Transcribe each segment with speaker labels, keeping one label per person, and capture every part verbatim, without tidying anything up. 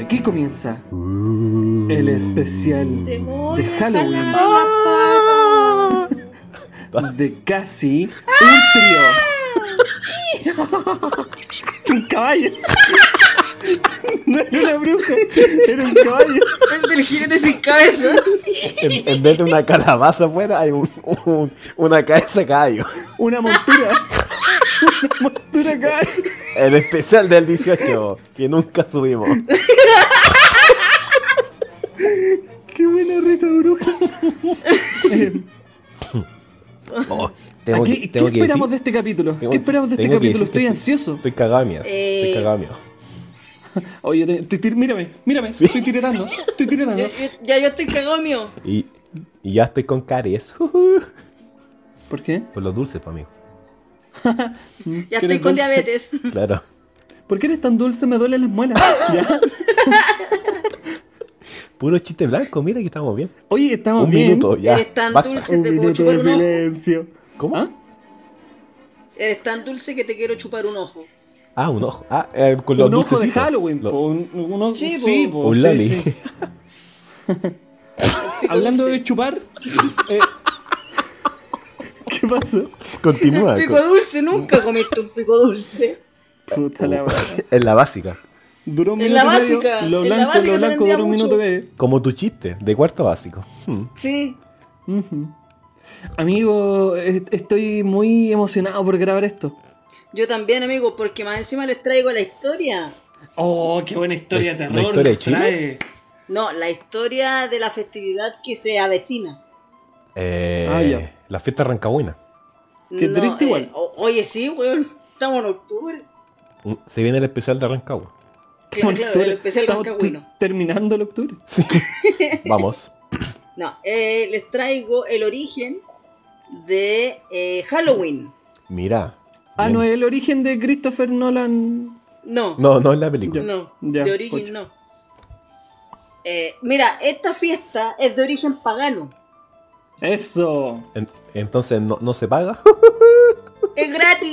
Speaker 1: Aquí comienza el especial
Speaker 2: Te voy
Speaker 1: de
Speaker 2: a
Speaker 1: Halloween
Speaker 2: jalar la pata.
Speaker 1: de casi un trío. Un caballo. No era una bruja, era un caballo.
Speaker 2: El del jinete sin cabeza.
Speaker 3: En, en vez de una calabaza afuera, hay un, un- una cabeza de caballo.
Speaker 1: Una montura. Una montura caballo.
Speaker 3: El especial del dieciocho, que nunca subimos.
Speaker 1: Qué buena risa, bruja. Eh,
Speaker 3: Oh, tengo
Speaker 1: ¿qué,
Speaker 3: que-
Speaker 1: ¿Qué
Speaker 3: tengo que
Speaker 1: esperamos
Speaker 3: decir-
Speaker 1: de este capítulo?
Speaker 3: tengo-
Speaker 1: ¿Qué esperamos de este
Speaker 3: tengo que
Speaker 1: capítulo?
Speaker 3: decir que
Speaker 1: Estoy ansioso.
Speaker 3: Estoy cagado de miedo.
Speaker 2: Eh,
Speaker 3: Estoy cagado de miedo.
Speaker 1: Oye, te- te tir- mírame, mírame.
Speaker 3: Sí.
Speaker 1: Estoy tiritando. Estoy tiritando.
Speaker 2: Yo- yo- ya yo estoy cagado mío.
Speaker 3: Y, y ya estoy con caries.
Speaker 1: ¿Por qué?
Speaker 3: Por los dulces, pa' amigo.
Speaker 2: Ya
Speaker 1: ¿Qué
Speaker 2: estoy
Speaker 1: eres
Speaker 2: con
Speaker 1: dulce?
Speaker 2: diabetes.
Speaker 3: Claro.
Speaker 1: ¿Por qué eres tan dulce? Me duelen las muelas. ¿Ya?
Speaker 3: Puro chiste blanco, mira que estamos bien.
Speaker 1: Oye, estamos
Speaker 3: Un
Speaker 1: bien.
Speaker 3: minuto, ya.
Speaker 2: Eres tan
Speaker 3: basta.
Speaker 2: dulce.
Speaker 1: Un
Speaker 2: Te puedo
Speaker 1: minuto
Speaker 2: chupar
Speaker 1: de
Speaker 2: un ojo.
Speaker 1: silencio.
Speaker 3: ¿Cómo?
Speaker 1: ¿Ah?
Speaker 2: Eres tan dulce que te quiero chupar un ojo.
Speaker 3: Ah, un ojo. Ah, eh, con los
Speaker 1: Un ojo de
Speaker 3: dulcecitos.
Speaker 1: Halloween.
Speaker 3: Lo-
Speaker 1: po, un, un ojo-
Speaker 2: Sí,
Speaker 1: sí,
Speaker 2: po.
Speaker 1: po,
Speaker 3: un
Speaker 1: sí,
Speaker 3: loli.
Speaker 1: sí. Hablando de chupar. eh, ¿Qué pasó?
Speaker 3: Continúa.
Speaker 2: Pico
Speaker 3: con-
Speaker 2: dulce, nunca comiste un pico dulce.
Speaker 1: Puta la wea.
Speaker 3: En la básica.
Speaker 1: Duró un
Speaker 2: En
Speaker 1: minuto
Speaker 2: la
Speaker 1: y medio.
Speaker 2: básica,
Speaker 1: Lo
Speaker 2: en la
Speaker 1: blanco,
Speaker 2: básica
Speaker 1: lo
Speaker 2: se
Speaker 1: blanco
Speaker 2: vendía
Speaker 1: duró un
Speaker 2: mucho.
Speaker 1: minuto y medio.
Speaker 3: Como tu chiste, de cuarto básico. Hmm.
Speaker 2: Sí.
Speaker 1: Ujú. Amigo, est- estoy muy emocionado por grabar esto.
Speaker 2: Yo también, amigo, porque más encima les traigo la historia.
Speaker 1: Oh, qué buena historia de
Speaker 3: ¿La- la
Speaker 1: terror.
Speaker 3: historia de
Speaker 1: nos
Speaker 3: Chile?
Speaker 1: trae.
Speaker 2: No, la historia de la festividad que se avecina.
Speaker 3: Eh,
Speaker 1: Ah, ya.
Speaker 3: La fiesta rancagüina.
Speaker 1: Qué
Speaker 2: No,
Speaker 1: triste
Speaker 2: eh,
Speaker 1: igual.
Speaker 2: o- oye, sí, weón. Estamos en octubre.
Speaker 3: Un- Se viene el especial de Rancagua.
Speaker 2: Claro, claro, el especial
Speaker 1: Estamos
Speaker 2: rancagüino.
Speaker 1: t- terminando el octubre.
Speaker 3: Sí. Vamos.
Speaker 2: No, eh, les traigo el origen de eh, Halloween.
Speaker 3: Mira.
Speaker 1: Ah,
Speaker 3: bien.
Speaker 1: no es el origen de Christopher Nolan.
Speaker 2: No, no,
Speaker 3: No, no es la película.
Speaker 1: Ya,
Speaker 2: de origen
Speaker 1: pocho.
Speaker 2: no. Eh, mira, esta fiesta es de origen pagano.
Speaker 1: Eso.
Speaker 3: En- entonces no, no se paga.
Speaker 2: Es gratis,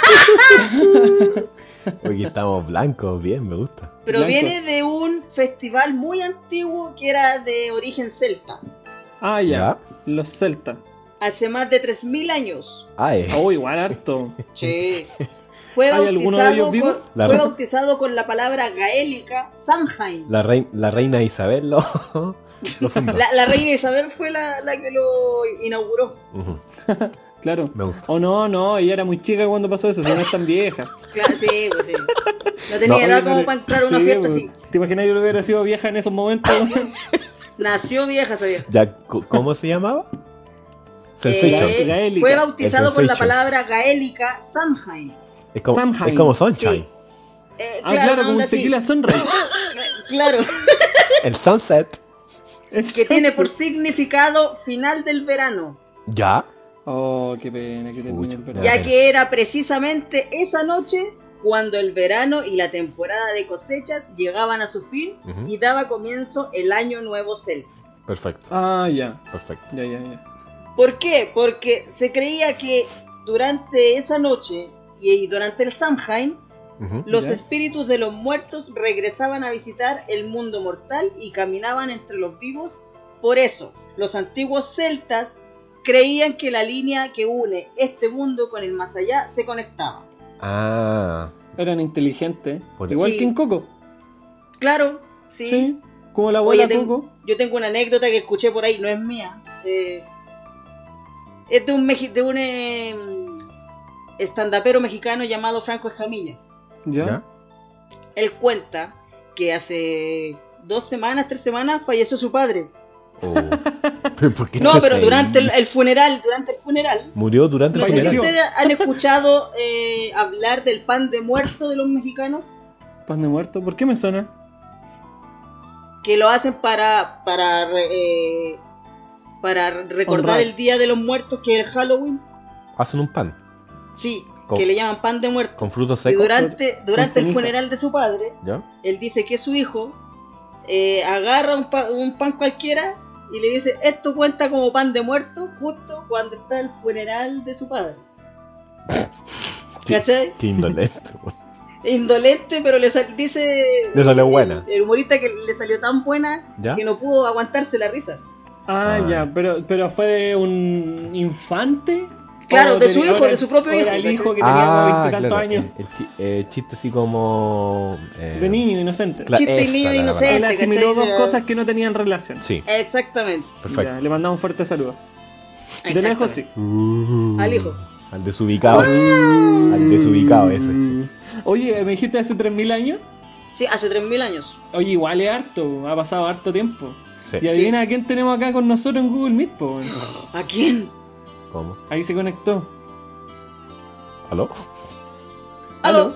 Speaker 3: Oye, estamos blancos, bien, me gusta.
Speaker 2: pero
Speaker 1: Blancos.
Speaker 2: viene de un festival muy antiguo que era de origen celta.
Speaker 1: Ah, ya.
Speaker 3: Ya.
Speaker 1: Los celtas.
Speaker 2: Hace más de tres mil años.
Speaker 3: Ah, eh.
Speaker 1: Oh, igual harto.
Speaker 2: Sí. Fue
Speaker 1: ¿Hay alguno de
Speaker 2: bautizado,
Speaker 1: ellos vivo?
Speaker 2: con,
Speaker 3: La
Speaker 2: fue
Speaker 3: re-
Speaker 2: bautizado con la palabra gaélica Samhain.
Speaker 3: La, rei- la reina Isabel lo, lo fundó.
Speaker 2: La, la reina Isabel fue la, la que lo inauguró.
Speaker 3: Ujú,
Speaker 1: Claro.
Speaker 3: me gusta.
Speaker 1: Oh, no, no, ella era muy chica cuando pasó eso, si no es tan vieja.
Speaker 2: Claro, sí, pues sí. No tenía
Speaker 3: No,
Speaker 2: edad
Speaker 1: Oye,
Speaker 2: como
Speaker 1: pero-
Speaker 2: para entrar a una
Speaker 1: sí,
Speaker 2: fiesta
Speaker 1: pues,
Speaker 2: así.
Speaker 1: ¿Te imaginas yo lo hubiera sido vieja en esos momentos?
Speaker 2: Nació vieja esa vieja.
Speaker 3: Ya, co- ¿cómo se llamaba? Sensation.
Speaker 2: Eh,
Speaker 1: Gaélica.
Speaker 2: fue bautizado
Speaker 3: El
Speaker 2: con la
Speaker 3: Sensation.
Speaker 2: palabra gaélica Samhain.
Speaker 3: Es como,
Speaker 1: Samhain.
Speaker 3: es como Sunshine.
Speaker 2: Sí. Eh,
Speaker 1: Ah, claro,
Speaker 2: una
Speaker 1: como un
Speaker 2: onda así.
Speaker 1: tequila sunrise.
Speaker 2: Cla- Claro,
Speaker 3: El Sunset.
Speaker 2: que tiene por significado final del verano,
Speaker 3: Ya.
Speaker 1: Oh, qué pena que termine
Speaker 3: Pucha,
Speaker 1: el verano.
Speaker 3: ya.
Speaker 2: ya que era precisamente esa noche cuando el verano y la temporada de cosechas llegaban a su fin
Speaker 3: Ujú.
Speaker 2: y daba comienzo el año nuevo celta.
Speaker 3: Perfecto,
Speaker 1: Ah, ya.
Speaker 3: perfecto.
Speaker 1: Ya, ya, ya.
Speaker 2: ¿Por qué? Porque se creía que durante esa noche y durante el Samhain,
Speaker 3: Ujú.
Speaker 2: los
Speaker 1: Ya.
Speaker 2: espíritus de los muertos regresaban a visitar el mundo mortal y caminaban entre los vivos. Por eso, los antiguos celtas creían que la línea que une este mundo con el más allá se conectaba.
Speaker 3: Ah,
Speaker 1: Eran inteligentes.
Speaker 3: Por-
Speaker 1: Igual
Speaker 2: Sí.
Speaker 1: que en Coco.
Speaker 2: Claro, sí.
Speaker 1: Sí. Como la abuela
Speaker 2: Oye,
Speaker 1: Coco.
Speaker 2: tengo, yo tengo una anécdota que escuché por ahí, no es mía. eh, es de un, meji- de un eh, estandapero mexicano llamado Franco Escamilla.
Speaker 1: Ya.
Speaker 3: ¿ya?
Speaker 2: Él cuenta que hace dos semanas, tres semanas, falleció su padre.
Speaker 3: Oh. ¿Pero por qué
Speaker 2: No,
Speaker 3: te
Speaker 2: pero
Speaker 3: reí?
Speaker 2: durante el, el funeral, durante el funeral,
Speaker 3: Murió durante el
Speaker 2: no sé si
Speaker 1: Falleció.
Speaker 3: funeral.
Speaker 2: ustedes han escuchado eh, hablar del pan de muerto de los mexicanos,
Speaker 1: Pan de muerto. ¿Por qué me suena?
Speaker 2: que lo hacen para para re- eh, para recordar
Speaker 1: Honrar.
Speaker 2: el día de los muertos, que es el Halloween.
Speaker 3: Hacen un pan
Speaker 2: Sí,
Speaker 3: Con-
Speaker 2: que le llaman pan de muerto.
Speaker 3: con frutos
Speaker 2: Y
Speaker 3: secos.
Speaker 2: durante, durante el
Speaker 1: ceniza.
Speaker 2: funeral de su padre,
Speaker 3: ¿Ya?
Speaker 2: él dice que su hijo eh, agarra un, pa- un pan cualquiera y le dice, esto cuenta como pan de muerto justo cuando está el funeral de su padre.
Speaker 3: Qué-
Speaker 2: ¿Cachai?
Speaker 3: Qué indolente. güey.
Speaker 2: indolente, pero le sal- dice...
Speaker 3: Le salió buena.
Speaker 2: El, el humorista que le salió tan buena
Speaker 3: ¿Ya?
Speaker 2: que no pudo aguantarse la risa.
Speaker 1: Ah,
Speaker 3: Ah.
Speaker 1: ya, pero, pero fue de un infante.
Speaker 2: Claro,
Speaker 1: ¿O
Speaker 2: de su
Speaker 1: tenía-
Speaker 2: hijo,
Speaker 1: era-
Speaker 2: de su propio
Speaker 1: o era
Speaker 2: hijo,
Speaker 1: el
Speaker 2: ¿cachai?
Speaker 1: hijo que tenía como
Speaker 3: Ah,
Speaker 1: veintitantos
Speaker 3: claro,
Speaker 1: años.
Speaker 3: el, el chi- eh, chiste así como... eh,
Speaker 1: De niño inocente.
Speaker 3: Cla-
Speaker 2: Chiste y
Speaker 3: esa
Speaker 2: niño
Speaker 3: era la
Speaker 2: inocente.
Speaker 1: Él asimiló
Speaker 2: ¿cachai?
Speaker 1: dos
Speaker 2: De-
Speaker 1: cosas que no tenían relación.
Speaker 3: Sí,
Speaker 2: Exactamente.
Speaker 3: perfecto.
Speaker 1: Ya, le mandamos un fuerte saludo. De
Speaker 2: exactamente.
Speaker 1: lejos sí.
Speaker 3: Uh,
Speaker 2: Al hijo.
Speaker 3: Al desubicado. Al desubicado ese.
Speaker 1: Oye, me dijiste hace tres mil años.
Speaker 2: Sí, hace tres mil años.
Speaker 1: Oye, igual es harto, ha pasado harto tiempo.
Speaker 3: Sí.
Speaker 1: Y adivina a quién tenemos acá con nosotros en Google Meet, po. weón.
Speaker 2: ¿A quién?
Speaker 3: ¿Cómo?
Speaker 1: Ahí se conectó.
Speaker 3: ¿Aló?
Speaker 2: ¿Aló?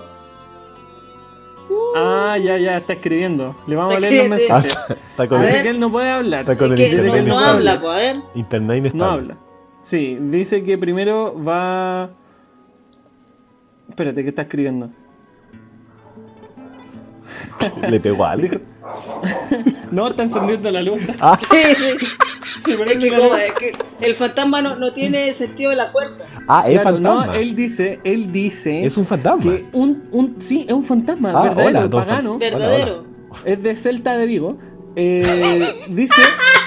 Speaker 1: Ah, ya, ya, está escribiendo. Le vamos a
Speaker 2: Está
Speaker 1: leer los
Speaker 2: escribiendo.
Speaker 1: mensajes.
Speaker 3: Ah, está con
Speaker 2: A
Speaker 3: el,
Speaker 1: Dice
Speaker 2: ver.
Speaker 1: que él no puede hablar.
Speaker 3: Está con
Speaker 2: Es
Speaker 3: el
Speaker 2: que
Speaker 3: internet
Speaker 2: no, no
Speaker 3: inestable.
Speaker 2: habla, pues, a ver.
Speaker 3: Internet inestable.
Speaker 1: No habla. Sí, dice que primero va... Espérate, ¿qué está escribiendo?
Speaker 3: Le pegó a alguien.
Speaker 1: No, está encendiendo la luz.
Speaker 3: Ah,
Speaker 2: Sí, sí.
Speaker 1: Sí, pero
Speaker 2: Es
Speaker 1: él
Speaker 2: que,
Speaker 1: no-
Speaker 2: como, es que el fantasma no, no tiene sentido de la fuerza.
Speaker 3: ah, es
Speaker 1: Claro,
Speaker 3: fantasma.
Speaker 1: No, él dice, él dice
Speaker 3: Es un fantasma.
Speaker 1: que un, un, sí, es un fantasma,
Speaker 3: Ah,
Speaker 1: verdadero,
Speaker 3: hola, don
Speaker 1: pagano,
Speaker 3: Fan-
Speaker 2: Verdadero.
Speaker 1: es de Celta de Vigo. Eh, dice,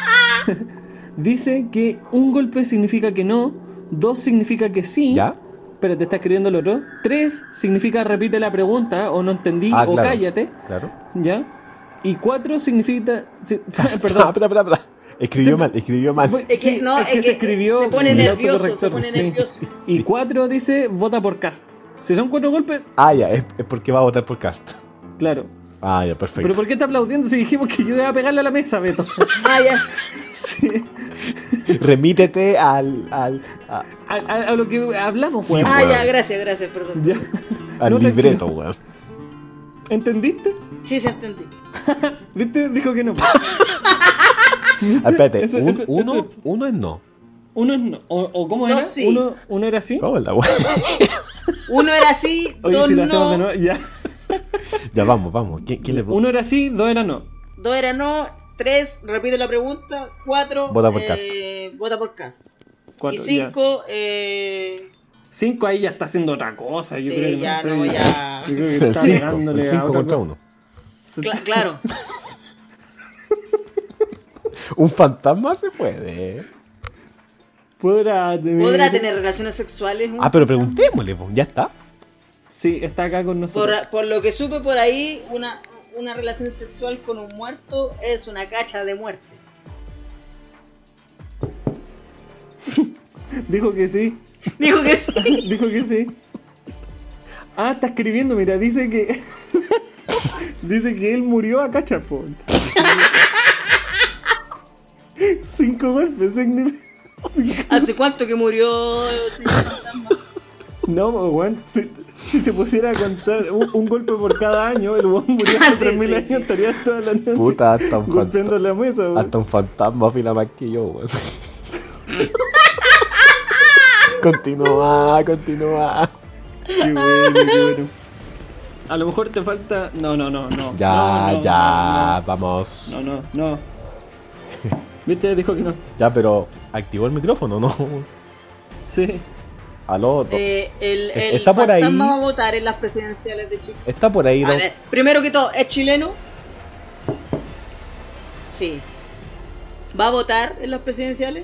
Speaker 1: dice que un golpe significa que no, dos significa que sí.
Speaker 3: ¿Ya?
Speaker 1: Espérate, está escribiendo el otro. Tres significa repite la pregunta o no entendí
Speaker 3: Ah,
Speaker 1: o
Speaker 3: claro.
Speaker 1: cállate,
Speaker 3: Claro.
Speaker 1: ¿ya? Y cuatro significa, sí,
Speaker 3: Ah,
Speaker 1: perdón.
Speaker 3: espera, espera, espera. Escribió
Speaker 1: Sí.
Speaker 3: mal, escribió mal.
Speaker 1: Fue-
Speaker 2: Es que,
Speaker 1: sí,
Speaker 2: no,
Speaker 1: es que se escribió
Speaker 2: se pone
Speaker 1: sin
Speaker 2: nervioso, se
Speaker 1: autocorrector,
Speaker 2: pone
Speaker 1: sí.
Speaker 2: nervioso.
Speaker 1: Y cuatro dice vota por cast. Si son cuatro golpes,
Speaker 3: Ah, ya, es, es porque va a votar por cast.
Speaker 1: claro.
Speaker 3: Ah, ya, perfecto.
Speaker 1: Pero ¿por qué está aplaudiendo si dijimos que yo iba a pegarle a la mesa, Beto?
Speaker 2: Ah, ya.
Speaker 1: Sí.
Speaker 3: Remítete al, al, a-
Speaker 1: A, a- a lo que hablamos,
Speaker 3: Sí,
Speaker 1: weón.
Speaker 2: Ah,
Speaker 3: weón.
Speaker 2: ya, gracias, gracias, perdón.
Speaker 1: Ya.
Speaker 3: al
Speaker 1: No te
Speaker 3: libreto,
Speaker 1: entiendo.
Speaker 3: weón.
Speaker 1: ¿Entendiste?
Speaker 2: Sí, se entendí.
Speaker 1: ¿Viste? Dijo que no.
Speaker 3: Ah, espérate,
Speaker 1: Eso-
Speaker 3: un-
Speaker 1: eso-
Speaker 3: uno,
Speaker 1: eso-
Speaker 3: uno es no.
Speaker 1: Uno es no. ¿O, o cómo
Speaker 2: Dos
Speaker 1: era?
Speaker 2: sí.
Speaker 1: Uno, uno era así.
Speaker 3: ¿Cómo es la weón?
Speaker 2: Uno era así,
Speaker 1: Oye,
Speaker 2: dos
Speaker 1: si lo hacemos
Speaker 2: no,
Speaker 1: de nuevo, ya.
Speaker 3: Ya, vamos, vamos. ¿Quién, quién le vota?
Speaker 1: Uno era sí, dos era no.
Speaker 2: dos era no, tres, repite la pregunta, cuatro,
Speaker 3: Vota por
Speaker 2: eh, vota por cast.
Speaker 1: Cuatro,
Speaker 2: Y
Speaker 1: ya.
Speaker 2: cinco, eh,
Speaker 1: Cinco ahí ya está haciendo otra cosa. Yo
Speaker 2: Sí,
Speaker 1: creo que
Speaker 2: ya,
Speaker 1: no,
Speaker 2: no,
Speaker 1: sé.
Speaker 2: ya.
Speaker 1: Yo creo que
Speaker 3: El
Speaker 1: está
Speaker 3: cinco,
Speaker 1: pegándole
Speaker 3: el
Speaker 1: a
Speaker 3: cinco
Speaker 1: otra
Speaker 3: contra
Speaker 1: cosa.
Speaker 3: uno.
Speaker 2: cla- claro.
Speaker 3: Un fantasma se puede.
Speaker 1: ¿Podrá tener...
Speaker 2: ¿Podrá tener relaciones sexuales?
Speaker 3: Ah, pero preguntémosle, pues, ya está.
Speaker 1: Sí, está acá con nosotros.
Speaker 2: Por, por lo que supe por ahí, una, una relación sexual con un muerto es una cacha de muerte.
Speaker 1: Dijo que sí.
Speaker 2: Dijo que sí.
Speaker 1: Dijo que sí. Ah, está escribiendo, mira, dice que. Dice que él murió a cachapón. Cinco golpes, significa.
Speaker 2: ¿Hace cuánto que murió el señor fantasma?
Speaker 1: No, pues, weón, si, si se pusiera a contar un, un golpe por cada año, el weón murió hace
Speaker 2: Sí,
Speaker 1: tres mil
Speaker 2: sí,
Speaker 1: años,
Speaker 2: sí.
Speaker 1: estaría toda la noche
Speaker 3: Puta, hasta un
Speaker 1: golpeando
Speaker 3: fantasma.
Speaker 1: la mesa, weón.
Speaker 3: Hasta un fantasma opina más que yo, weón. Continúa, continúa.
Speaker 1: Qué bueno, qué bueno. A lo mejor te falta. No, no, no, no.
Speaker 3: Ya,
Speaker 1: No, no,
Speaker 3: ya, vamos.
Speaker 1: No, no, no. no. ¿Viste? Dijo que no.
Speaker 3: Ya, pero activó el micrófono, ¿no?
Speaker 1: Sí.
Speaker 3: Aló, no.
Speaker 2: Eh, el el
Speaker 3: Está por ahí.
Speaker 2: fantasma va a votar en las presidenciales de Chile.
Speaker 3: Está por ahí,
Speaker 2: A
Speaker 3: ¿no?
Speaker 2: ver, primero que todo, ¿es chileno? Sí. ¿Va a votar en las presidenciales?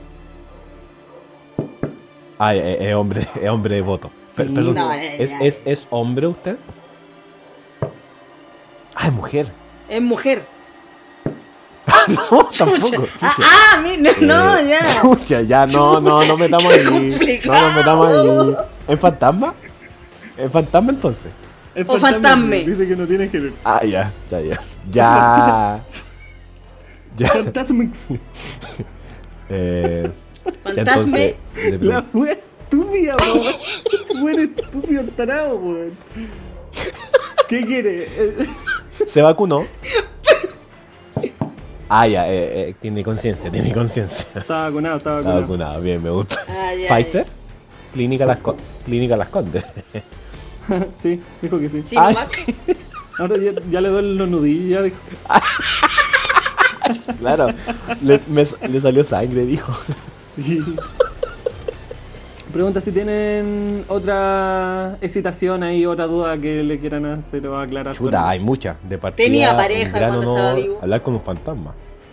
Speaker 3: Ah, es, es hombre, es hombre de voto. Per-
Speaker 1: Sí.
Speaker 3: perdón,
Speaker 2: No, eh,
Speaker 3: ¿es,
Speaker 2: ya,
Speaker 3: es, ¿es hombre usted? Ah, es mujer.
Speaker 2: Es mujer.
Speaker 3: No,
Speaker 2: Chucha.
Speaker 3: tampoco.
Speaker 2: Ah,
Speaker 3: chucha.
Speaker 2: ah, mi- no, no,
Speaker 3: Eh,
Speaker 2: ya.
Speaker 3: Chucha, ya, no, no, no metamos
Speaker 2: Qué
Speaker 3: ahí. No
Speaker 2: complicado.
Speaker 3: nos metamos ahí. ¿Es fantasma? ¿Es fantasma entonces?
Speaker 1: Es
Speaker 2: O fantasme.
Speaker 1: Dice que no tiene género.
Speaker 3: Ah, ya, ya, ya. Ya. Ya.
Speaker 1: Fantasmix.
Speaker 3: Eh,
Speaker 2: Fantasme.
Speaker 3: entonces, le
Speaker 1: La
Speaker 3: pregunto,
Speaker 1: wea estúpida, weón. Weón estúpido tarado, weón. ¿Qué quiere? Eh,
Speaker 3: ¿se vacunó? Ah, ya, eh, eh, tiene conciencia, tiene conciencia.
Speaker 1: Está vacunado, está
Speaker 3: Está
Speaker 1: vacunado.
Speaker 3: vacunado, bien, me gusta.
Speaker 2: Ah, ya,
Speaker 3: ¿Pfizer? Clínica Las, Co- Clínica Las Condes.
Speaker 1: Sí, dijo que sí.
Speaker 2: ya. Sinovac.
Speaker 1: Ahora ya, ya le doy los nudillos, ya dijo.
Speaker 3: Claro, le, me- le salió sangre, dijo.
Speaker 1: Sí. pregunta si tienen otra excitación ahí, otra duda que le quieran hacer o aclarar.
Speaker 3: Chuta, hay muchas. De partida,
Speaker 2: Tenía
Speaker 3: un
Speaker 2: pareja
Speaker 3: gran
Speaker 2: cuando
Speaker 3: honor
Speaker 2: estaba vivo.
Speaker 3: hablar con un fantasma.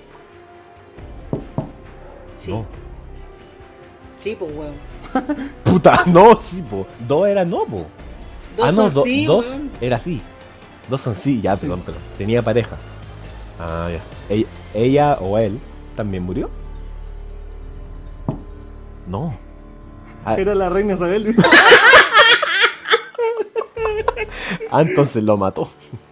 Speaker 2: Sí,
Speaker 3: No.
Speaker 2: sí, pues weón.
Speaker 3: Puta, no, sí, po. Dos era no, po.
Speaker 2: Dos
Speaker 3: ah, no,
Speaker 2: son
Speaker 3: do-
Speaker 2: sí,
Speaker 3: dos
Speaker 2: weón.
Speaker 3: era sí. Dos son sí, ya, perdón, perdón. Tenía pareja. Ah, ya. Ella, ella o él también murió. No. Ah,
Speaker 1: Era la reina Isabel, dice.
Speaker 3: ah, entonces lo mató.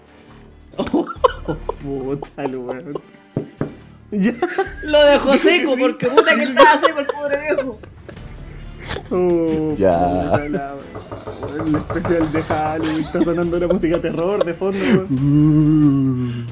Speaker 1: Puta, lo weón. Ya.
Speaker 2: Lo dejó seco porque puta que estaba seco el pobre viejo.
Speaker 1: Oh,
Speaker 3: Ya.
Speaker 1: puta la weón. El especial de Halloween está sonando la música de terror de fondo, weón.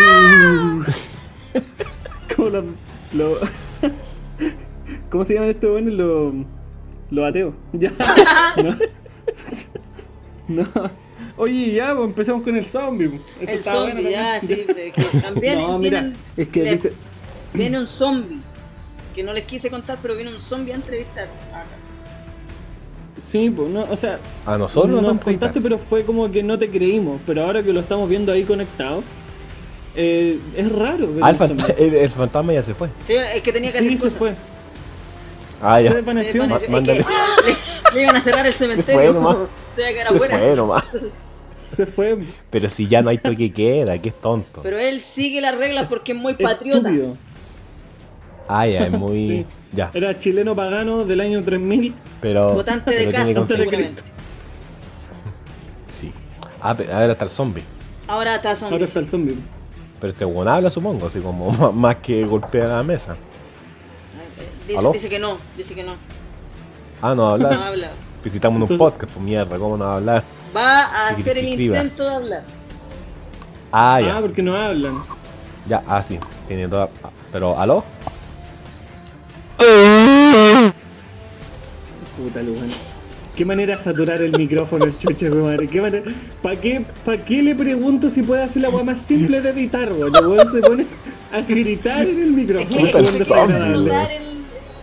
Speaker 1: Como los. Lo, ¿Cómo se llaman estos weones? Los. Los ateos. Ya. No. No. Oye, ya, pues empezamos con el zombie. Eso
Speaker 2: El
Speaker 1: está
Speaker 2: zombie,
Speaker 1: bueno
Speaker 2: ya,
Speaker 1: también.
Speaker 2: sí, es que también
Speaker 1: No, mira,
Speaker 2: vienen-
Speaker 1: es que
Speaker 2: le-
Speaker 1: dice.
Speaker 2: viene un zombie. Que no les quise contar, pero viene un zombie a entrevistar. Acá.
Speaker 1: Sí, pues, no, o sea,
Speaker 3: A nosotros
Speaker 1: nos
Speaker 3: nos
Speaker 1: contaste, pero fue como que no te creímos. Pero ahora que lo estamos viendo ahí conectado, eh, es raro. ver
Speaker 3: Ah, el,
Speaker 1: el
Speaker 3: fant-
Speaker 1: zombie.
Speaker 3: el- el fantasma ya se fue.
Speaker 2: Sí, es que tenía que
Speaker 1: Sí,
Speaker 2: hacer
Speaker 1: se
Speaker 2: cosas.
Speaker 1: fue.
Speaker 3: Ah,
Speaker 1: Se
Speaker 3: ya.
Speaker 2: Se
Speaker 1: desvaneció.
Speaker 2: desvaneció.
Speaker 3: Ma-
Speaker 2: Es que le, le iban a cerrar el cementerio.
Speaker 3: fue nomás.
Speaker 2: Se iba a quedar
Speaker 3: Se
Speaker 2: afuera.
Speaker 3: fue nomás.
Speaker 1: Se fue.
Speaker 3: Pero si ya no hay toque queda, que es tonto.
Speaker 2: Pero él sigue las reglas porque es muy patriota.
Speaker 1: Estúpido.
Speaker 3: Ah, ya, es muy.
Speaker 1: Sí.
Speaker 3: Ya.
Speaker 1: Era chileno pagano del año tres mil.
Speaker 3: Pero.
Speaker 2: Votante de
Speaker 3: pero
Speaker 2: casa,
Speaker 3: tiene
Speaker 1: Antes de
Speaker 3: conciencia.
Speaker 1: Cristo.
Speaker 3: Sí. Ah, pero ahora está el zombie.
Speaker 2: Ahora está zombie.
Speaker 1: Ahora está el zombie.
Speaker 3: Pero este weón habla, supongo, así como más- más que golpea la mesa.
Speaker 2: Dice,
Speaker 3: ¿Aló?
Speaker 2: dice que no, dice que no.
Speaker 3: Ah, no
Speaker 2: No
Speaker 3: habla.
Speaker 2: habla.
Speaker 3: Visitamos un
Speaker 1: Entonces-
Speaker 3: podcast, pues mierda, ¿cómo no va a hablar?
Speaker 2: Va a
Speaker 3: Y que
Speaker 2: hacer el
Speaker 3: escriba.
Speaker 2: intento de hablar.
Speaker 3: Ah,
Speaker 1: Ah,
Speaker 3: ya.
Speaker 1: porque no hablan.
Speaker 3: Ya, ah, sí. Tiene toda. ah, Pero, ¿aló?
Speaker 1: Puta, lo bueno. Qué manera de saturar el micrófono, el chuche su madre. ¿Qué manera? ¿Para qué, pa qué le pregunto si puede hacer la weá más simple de editar, weón? El weón se pone a gritar en el
Speaker 2: Es
Speaker 1: micrófono.
Speaker 2: que,
Speaker 3: Puta,
Speaker 2: es
Speaker 3: el
Speaker 2: que
Speaker 3: zombie,
Speaker 2: quiere
Speaker 3: weón.
Speaker 2: disfrutar el...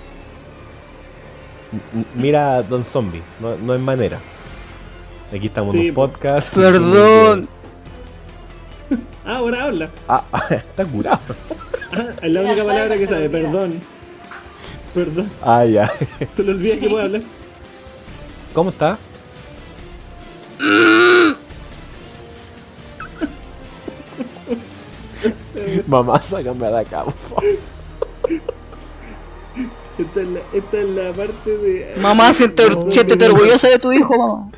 Speaker 3: M- Mira, Don Zombie, no, no es manera. Aquí estamos en
Speaker 1: Sí,
Speaker 3: un
Speaker 1: po.
Speaker 3: podcast.
Speaker 2: Perdón.
Speaker 1: Ah, ahora habla.
Speaker 3: Ah, está curado.
Speaker 1: Ah, es la
Speaker 2: Ya
Speaker 1: única
Speaker 2: sabe,
Speaker 1: palabra que
Speaker 2: se
Speaker 1: sabe,
Speaker 2: le olvida.
Speaker 1: perdón. Perdón.
Speaker 3: Ah, ya.
Speaker 1: Se le olvida que puede hablar.
Speaker 3: ¿Cómo está? Mamá, sácame de acá, por favor.
Speaker 1: Esta es la, esta es la parte de.
Speaker 2: Mamá, siente-
Speaker 1: No,
Speaker 2: siéntete
Speaker 1: no, no.
Speaker 2: orgullosa de tu hijo, mamá.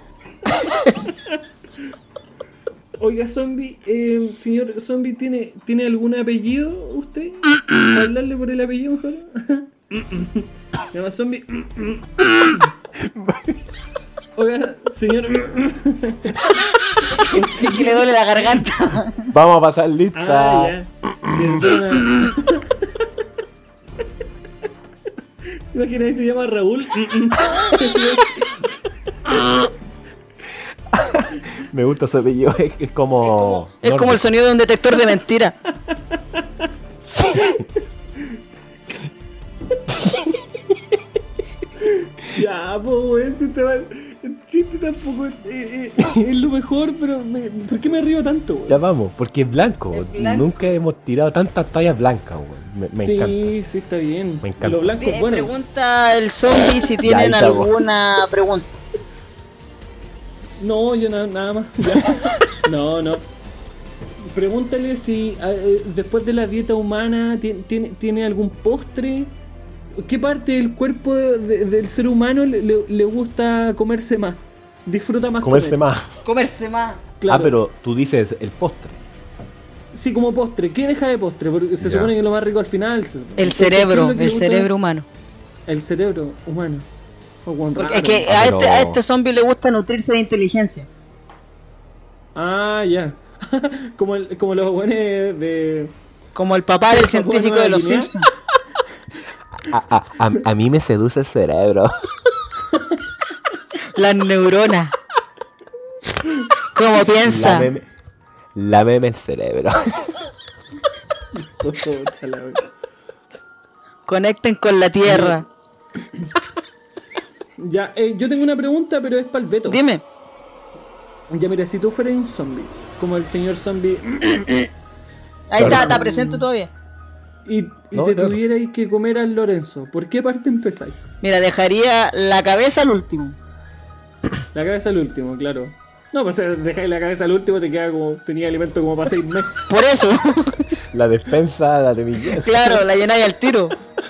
Speaker 1: Oiga, zombie, eh, señor zombie, ¿tiene, ¿tiene algún apellido usted? ¿Para hablarle por el apellido mejor? Se llama zombie. Oiga, señor.
Speaker 2: Sí que le duele la garganta.
Speaker 3: Vamos a pasar lista.
Speaker 1: Ah, ya. Que se toma- Imagina que se llama Raúl.
Speaker 3: Me gusta su apellido, es, es como.
Speaker 2: Es como el sonido de un detector de mentira.
Speaker 1: Ya, pues, weón, si te va. El chiste tampoco es, eh, eh, es lo mejor, pero me- ¿por qué me río tanto, weón?
Speaker 3: Ya vamos, porque es blanco.
Speaker 2: Es blanco.
Speaker 3: Nunca hemos tirado tantas tallas blancas, weón. Me, me
Speaker 1: sí,
Speaker 3: encanta.
Speaker 1: sí, está bien.
Speaker 3: Me encanta.
Speaker 1: Lo blanco es bueno.
Speaker 2: Pregunta el zombie si
Speaker 3: ahí
Speaker 2: tienen
Speaker 3: cagó.
Speaker 2: alguna pregunta.
Speaker 1: No, yo na- nada más. Ya. No, no. Pregúntale si eh, después de la dieta humana ti- tiene, tiene algún postre. ¿Qué parte del cuerpo de- de- del ser humano le, le- le gusta comerse más? Disfruta más
Speaker 3: Comerse
Speaker 1: comer.
Speaker 3: más.
Speaker 2: Comerse más.
Speaker 1: Claro.
Speaker 3: Ah, pero tú dices el postre.
Speaker 1: Sí, como postre. ¿Qué deja de postre? Porque se
Speaker 3: Ya.
Speaker 1: supone que lo más rico al final. se-
Speaker 2: El
Speaker 1: Entonces, ¿qué es
Speaker 2: cerebro,
Speaker 1: lo que le
Speaker 2: el
Speaker 1: gusta?
Speaker 2: cerebro humano.
Speaker 1: El cerebro humano. Oh, weón,
Speaker 2: Porque
Speaker 1: raro.
Speaker 2: es que
Speaker 3: Ah,
Speaker 2: a
Speaker 3: pero-
Speaker 2: este, a este zombie le gusta nutrirse de inteligencia.
Speaker 1: Ah, ya. como, el, como los buenos de...
Speaker 2: Como el papá del
Speaker 1: ¿El
Speaker 2: científico
Speaker 1: papá
Speaker 2: de los
Speaker 1: lineal?
Speaker 2: Simpsons.
Speaker 3: A, a, a, a mí me seduce el cerebro.
Speaker 2: Las neuronas. ¿Cómo piensa?
Speaker 3: Lámeme, lámeme el cerebro.
Speaker 1: Puta la wea.
Speaker 2: Conecten con la tierra.
Speaker 1: Ya, eh, yo tengo una pregunta, pero es para el Beto.
Speaker 2: Dime.
Speaker 1: Ya, mira, si tú fueras un zombie, como el señor zombie,
Speaker 2: Ahí está, está presente todavía.
Speaker 1: y, y
Speaker 3: No,
Speaker 1: te
Speaker 3: claro.
Speaker 1: tuvierais que comer al Lorenzo, ¿por qué parte empezáis?
Speaker 2: Mira, dejaría la cabeza al último.
Speaker 1: La cabeza al último, claro. No, pues eh, dejáis la cabeza al último, te queda como, tenía alimento como para seis meses.
Speaker 2: Por eso,
Speaker 3: La despensa la tenía llena.
Speaker 2: claro, la llenáis al tiro.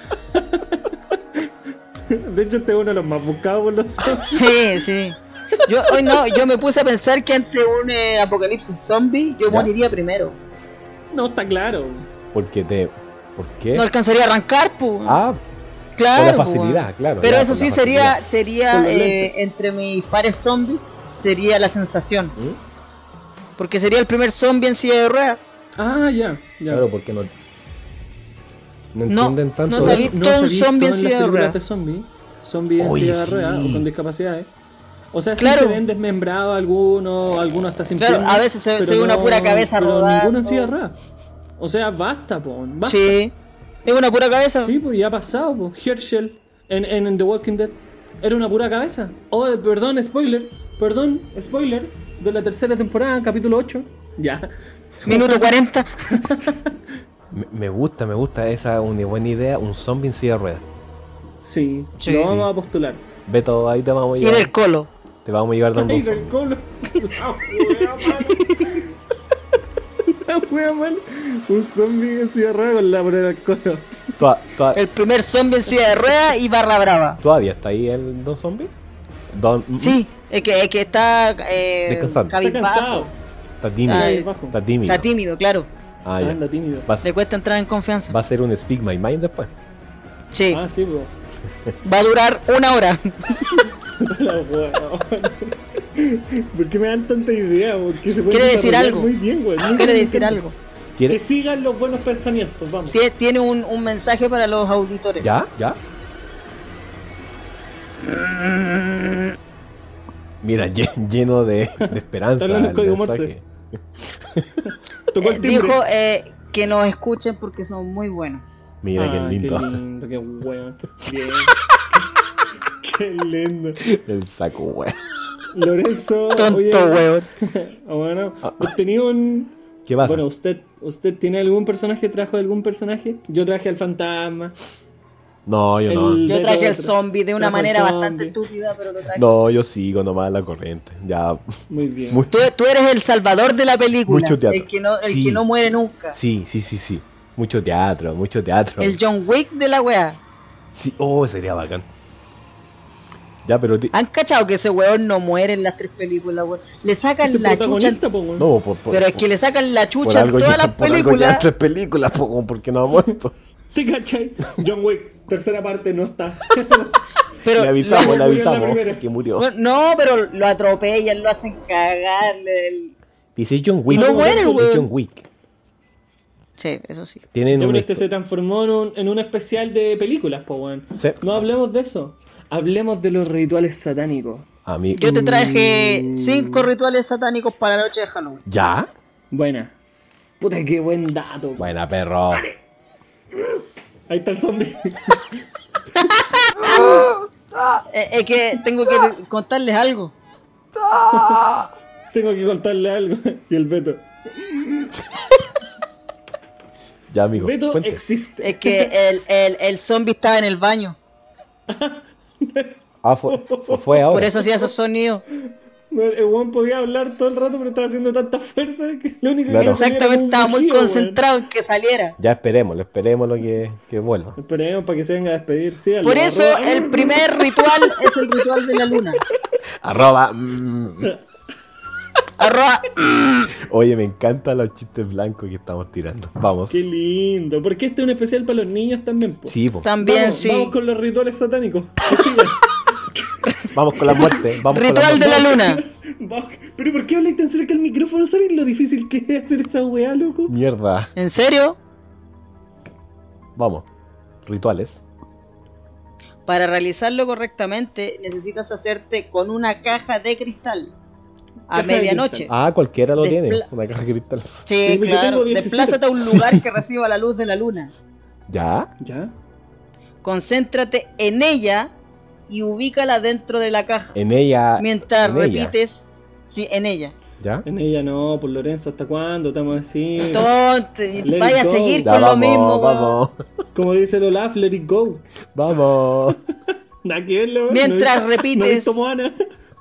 Speaker 1: De hecho, este es uno de los más buscados por los zombies.
Speaker 2: Sí, sí. Yo hoy no, yo me puse a pensar que ante un eh, apocalipsis zombie yo
Speaker 3: ¿Ya?
Speaker 2: moriría primero.
Speaker 1: No, está claro.
Speaker 3: Porque te. ¿Por qué?
Speaker 2: No alcanzaría a arrancar, pues.
Speaker 3: Ah,
Speaker 2: claro.
Speaker 3: por la
Speaker 2: po,
Speaker 3: facilidad,
Speaker 2: weón.
Speaker 3: claro.
Speaker 2: Pero
Speaker 3: ya,
Speaker 2: eso
Speaker 3: por
Speaker 2: sí
Speaker 3: la
Speaker 2: sería,
Speaker 3: facilidad.
Speaker 2: sería
Speaker 1: Con los
Speaker 2: eh,
Speaker 1: lentes.
Speaker 2: entre mis pares zombies, sería la sensación.
Speaker 3: ¿Mm?
Speaker 2: Porque sería el primer zombie en silla de ruedas.
Speaker 1: Ah, ya, ya.
Speaker 3: Claro, porque no. No
Speaker 2: No,
Speaker 3: entienden tanto.
Speaker 2: no
Speaker 3: de
Speaker 2: sabía-
Speaker 3: eso.
Speaker 2: todo un
Speaker 1: se ha
Speaker 2: zombie en
Speaker 1: visto
Speaker 2: silla de
Speaker 1: las películas
Speaker 2: ruedas.
Speaker 1: de zombies, zombies en
Speaker 3: Oye,
Speaker 1: silla de ruedas
Speaker 3: sí.
Speaker 1: o con discapacidades. O sea, sí
Speaker 2: Claro.
Speaker 1: se ven desmembrados algunos, algunos hasta sin
Speaker 2: Claro,
Speaker 1: piernas,
Speaker 2: a veces se-
Speaker 1: pero
Speaker 2: se ve una pura cabeza
Speaker 1: pero
Speaker 2: rodando.
Speaker 1: ninguno en silla de ruedas. O sea, basta, po, basta.
Speaker 2: Sí. Es una pura cabeza.
Speaker 1: Sí, pues ya ha pasado, pues. Herschel en, en, en The Walking Dead era una pura cabeza. Oh, eh, perdón, spoiler. Perdón, spoiler. De la tercera temporada, capítulo ocho. Ya.
Speaker 2: Minuto cuarenta.
Speaker 3: Me, me gusta, me gusta. Esa es una buena idea. Un zombie en silla de ruedas.
Speaker 1: Sí,
Speaker 2: Sí.
Speaker 1: lo vamos a postular.
Speaker 3: Beto, ahí te vamos a
Speaker 2: Y
Speaker 3: llevar.
Speaker 2: del colo.
Speaker 3: Te vamos a llevar dando
Speaker 1: Ay,
Speaker 3: un
Speaker 1: del
Speaker 3: zombie.
Speaker 1: colo. La wea mal. La wea mal. Un zombie en silla de ruedas con la prueba del colo.
Speaker 3: Toda- toda-
Speaker 2: El primer zombie en silla de ruedas y barra brava.
Speaker 3: ¿Todavía está ahí el Don Zombie? Don,
Speaker 2: Sí, es que, es que está eh,
Speaker 3: Descansando.
Speaker 1: Está
Speaker 2: cabizbajo.
Speaker 1: cansado.
Speaker 3: Está tímido.
Speaker 2: Ay.
Speaker 1: Bajo.
Speaker 3: Está tímido.
Speaker 2: Está tímido, claro.
Speaker 3: Ah, ya.
Speaker 1: Anda tímido.
Speaker 3: Va, a-
Speaker 2: Le cuesta entrar en confianza.
Speaker 3: va a ser un Speak My Mind después.
Speaker 2: Sí,
Speaker 1: Ah, sí, pues.
Speaker 2: va a durar una hora.
Speaker 1: La wea. ¿Por qué me dan tanta idea? Porque se puede
Speaker 2: ¿Quiere decir algo?
Speaker 1: Muy bien, güey. Muy
Speaker 2: Quiere
Speaker 1: bien,
Speaker 2: decir
Speaker 1: me
Speaker 2: algo.
Speaker 1: encanta. Que
Speaker 3: ¿Quieres?
Speaker 1: sigan los buenos pensamientos, vamos.
Speaker 2: Tie- Tiene un, un mensaje para los auditores.
Speaker 3: ¿Ya? ¿Ya? Mira, lle- lleno de, de esperanza.
Speaker 1: Está hablando en
Speaker 3: el
Speaker 1: código
Speaker 3: mensaje.
Speaker 1: Tocó
Speaker 2: Eh,
Speaker 1: el timbre.
Speaker 2: dijo eh, que nos escuchen porque son muy buenos.
Speaker 3: Mira, qué
Speaker 1: Ah,
Speaker 3: lindo.
Speaker 1: Qué lindo, qué bueno. Bien. Qué lindo.
Speaker 3: El saco, wey.
Speaker 1: Lorenzo.
Speaker 2: Tonto,
Speaker 1: oye,
Speaker 2: weón.
Speaker 1: ah, bueno, ¿usted tenía un.
Speaker 3: ¿Qué pasa?
Speaker 1: Bueno, usted, ¿usted tiene algún personaje? ¿Trajo algún personaje? Yo traje al fantasma.
Speaker 3: No, yo no.
Speaker 1: el-
Speaker 2: Yo traje el
Speaker 1: Beto
Speaker 2: zombie de una
Speaker 1: trajo el
Speaker 2: manera
Speaker 1: zombie.
Speaker 2: bastante estúpida, pero lo traje.
Speaker 3: No, yo sigo nomás la corriente. Ya.
Speaker 1: Muy bien.
Speaker 3: Muy-
Speaker 2: Tú, tú eres el salvador de la película.
Speaker 3: Mucho teatro.
Speaker 2: El que no, el
Speaker 3: Sí.
Speaker 2: que no muere nunca.
Speaker 3: Sí, sí, sí, sí. Mucho teatro, mucho teatro.
Speaker 2: El John Wick de la wea.
Speaker 3: Sí, oh, sería bacán. Ya, pero. ti-
Speaker 2: ¿Han cachado que ese weón no muere en las tres películas, weón? Le sacan
Speaker 1: Ese
Speaker 2: la chucha.
Speaker 1: protagonista, po, weón.
Speaker 3: No, por, por-
Speaker 2: Pero es que le sacan la
Speaker 3: por
Speaker 2: chucha en
Speaker 3: algo
Speaker 2: todas
Speaker 3: ya-
Speaker 2: las
Speaker 3: por algo ya
Speaker 2: películas.
Speaker 3: tres películas, po, porque no ha muerto.
Speaker 1: ¿Te cachai? John Wick, tercera parte, no está.
Speaker 2: Pero
Speaker 3: le avisamos,
Speaker 2: lo-
Speaker 3: le
Speaker 1: murió en la
Speaker 3: avisamos
Speaker 1: primera.
Speaker 3: que murió.
Speaker 2: Bueno, no, pero lo atropellan, lo hacen cagar. el-
Speaker 3: Dice John Wick.
Speaker 2: No muere,
Speaker 3: es
Speaker 2: weón.
Speaker 3: John Wick.
Speaker 2: Sí, eso sí.
Speaker 3: Tienen
Speaker 1: Ya,
Speaker 3: un
Speaker 1: pero este se transformó en un, en un especial de películas, po, weón.
Speaker 3: Sí.
Speaker 1: No hablemos de eso. Hablemos de los rituales satánicos.
Speaker 3: A mí.
Speaker 2: Yo te traje
Speaker 1: Mm.
Speaker 2: cinco rituales satánicos para la noche de Halloween.
Speaker 3: ¿Ya?
Speaker 1: Buena. Puta, qué buen dato.
Speaker 3: Buena, perro.
Speaker 1: Ahí está el zombie.
Speaker 2: Eh, es que tengo que contarles algo.
Speaker 1: Tengo que contarle algo. Y el Beto.
Speaker 3: Ya, amigo.
Speaker 1: Beto
Speaker 3: cuente.
Speaker 1: existe.
Speaker 2: Es que el, el, el zombie estaba en el baño.
Speaker 3: Ah, fue, fue, fue ahora.
Speaker 2: Por eso hacía esos sonidos.
Speaker 1: No, el weón podía hablar todo el rato, pero estaba haciendo tanta fuerza que lo único
Speaker 3: Claro.
Speaker 1: que le salía era
Speaker 2: Exactamente,
Speaker 1: un
Speaker 2: estaba muy
Speaker 1: mugido,
Speaker 2: concentrado en que saliera.
Speaker 3: Ya esperémoslo, esperémoslo que, que vuelva.
Speaker 1: weón. Esperemos para que se venga a despedir. Sí,
Speaker 2: Por eso el primer ritual es el ritual de la luna.
Speaker 3: Arroba. mm.
Speaker 2: Arroba.
Speaker 3: Oye, me encantan los chistes blancos que estamos tirando. Vamos.
Speaker 1: Qué lindo. Porque este es un especial para los niños también, po.
Speaker 3: Sí, po.
Speaker 2: También
Speaker 1: vamos,
Speaker 2: sí.
Speaker 1: Vamos con los rituales satánicos. Que sigan.
Speaker 3: Vamos con la muerte. Vamos
Speaker 2: Ritual
Speaker 3: con
Speaker 2: de
Speaker 3: la
Speaker 2: la
Speaker 3: muerte.
Speaker 2: luna.
Speaker 1: Vamos. Pero ¿por qué habláis tan cerca del micrófono? ¿Sabes lo difícil que es hacer esa weá, loco?
Speaker 3: Mierda.
Speaker 2: ¿En serio?
Speaker 3: Vamos. Rituales.
Speaker 2: Para realizarlo correctamente necesitas hacerte con una caja de cristal. A
Speaker 1: Caja de
Speaker 2: medianoche.
Speaker 3: Ah, cualquiera lo
Speaker 2: De
Speaker 3: tiene.
Speaker 2: pla-
Speaker 3: Una caja de cristal.
Speaker 2: Sí,
Speaker 1: Sí, pues yo
Speaker 2: claro.
Speaker 1: tengo diecisiete.
Speaker 2: Desplázate a un lugar que reciba la luz de la luna.
Speaker 3: ¿Ya?
Speaker 1: ¿Ya?
Speaker 2: Concéntrate en ella y ubícala dentro de la caja.
Speaker 3: En ella.
Speaker 2: Mientras
Speaker 3: en ella.
Speaker 2: repites, sí, en ella.
Speaker 3: ¿Ya?
Speaker 1: En ella no, por Lorenzo, ¿hasta cuándo? Estamos así.
Speaker 2: Tonto,
Speaker 1: Let
Speaker 2: vaya
Speaker 1: it
Speaker 2: a
Speaker 1: go.
Speaker 2: seguir
Speaker 3: Ya,
Speaker 2: con
Speaker 3: vamos,
Speaker 2: lo mismo, weón.
Speaker 3: vamos.
Speaker 1: Como dice el Olaf, let it go.
Speaker 3: Vamos.
Speaker 1: Nada que verle, weón.
Speaker 2: Mientras
Speaker 1: No he-
Speaker 2: repites-
Speaker 1: No he visto Moana.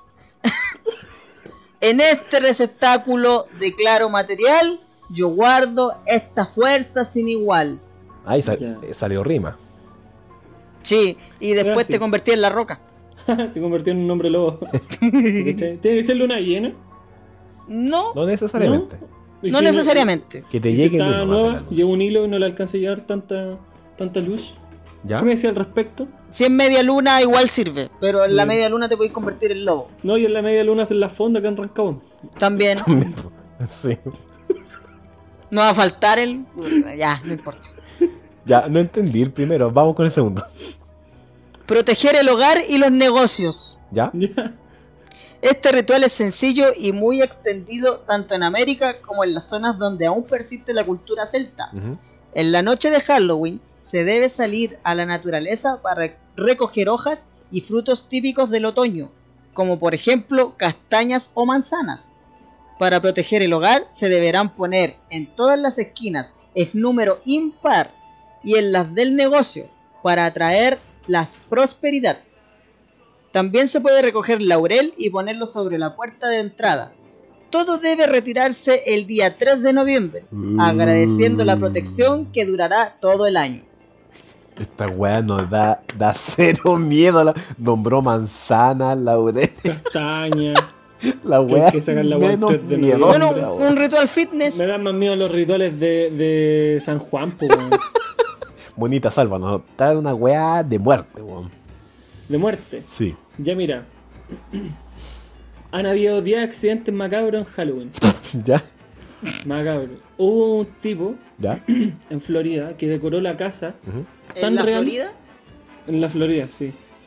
Speaker 2: En este receptáculo de claro material, yo guardo esta fuerza sin igual.
Speaker 3: Ahí sal-
Speaker 1: Ya.
Speaker 3: eh, salió rima.
Speaker 2: Sí, y después
Speaker 1: Gracias.
Speaker 2: te convertí en la roca.
Speaker 1: Te convirtió en un hombre lobo. ¿Cachai? ¿Tiene que ser luna llena?
Speaker 2: No,
Speaker 3: No necesariamente.
Speaker 1: ¿Y
Speaker 2: no
Speaker 1: si-
Speaker 2: necesariamente.
Speaker 3: Que te
Speaker 1: y si
Speaker 3: llegue
Speaker 1: está
Speaker 3: uno más
Speaker 1: nueva,
Speaker 3: adelante.
Speaker 1: lleva un hilo y no le alcanza a llegar tanta, tanta luz.
Speaker 3: ¿Ya?
Speaker 1: ¿Qué me decía al respecto?
Speaker 2: Si es media luna, igual sirve. Pero en la
Speaker 1: Bien.
Speaker 2: media luna te podéis convertir en lobo.
Speaker 1: No, y en la media luna hacen la fonda que han arrancado.
Speaker 2: También.
Speaker 3: Sí.
Speaker 2: No va a faltar el. Ya, no importa.
Speaker 3: Ya, no entendí el primero. Vamos con el segundo.
Speaker 2: Proteger el hogar y los negocios.
Speaker 3: ¿Ya?
Speaker 1: Ya.
Speaker 2: Este ritual es sencillo y muy extendido tanto en América como en las zonas donde aún persiste la cultura celta.
Speaker 3: Ujú.
Speaker 2: En la noche de Halloween se debe salir a la naturaleza para recoger hojas y frutos típicos del otoño, como por ejemplo castañas o manzanas. Para proteger el hogar se deberán poner en todas las esquinas el número impar y en las del negocio para atraer la prosperidad. También se puede recoger laurel y ponerlo sobre la puerta de entrada. Todo debe retirarse el día tres de noviembre, agradeciendo la protección que durará todo el año.
Speaker 3: Esta weá nos da, da cero miedo. La, nombró manzana, laurel.
Speaker 1: Castaña.
Speaker 3: La
Speaker 1: Que-
Speaker 3: weá
Speaker 1: que sacan la weá
Speaker 3: menos
Speaker 1: el tres de
Speaker 3: miedosa,
Speaker 1: noviembre.
Speaker 2: Bueno,
Speaker 3: weón.
Speaker 2: un ritual fitness.
Speaker 1: Me dan más miedo los rituales de, de San Juan, po, weón.
Speaker 3: Bonita salva, nos trae una weá de muerte, weón.
Speaker 1: De muerte.
Speaker 3: Sí.
Speaker 1: Ya mira. Han habido diez accidentes macabros en Halloween.
Speaker 3: ¿Ya?
Speaker 1: Macabros. Hubo un tipo
Speaker 3: ¿Ya?
Speaker 1: en Florida que decoró la casa.
Speaker 3: Ujú.
Speaker 1: ¿Tan
Speaker 2: ¿En la
Speaker 1: real?
Speaker 2: Florida?
Speaker 1: En la Florida, sí.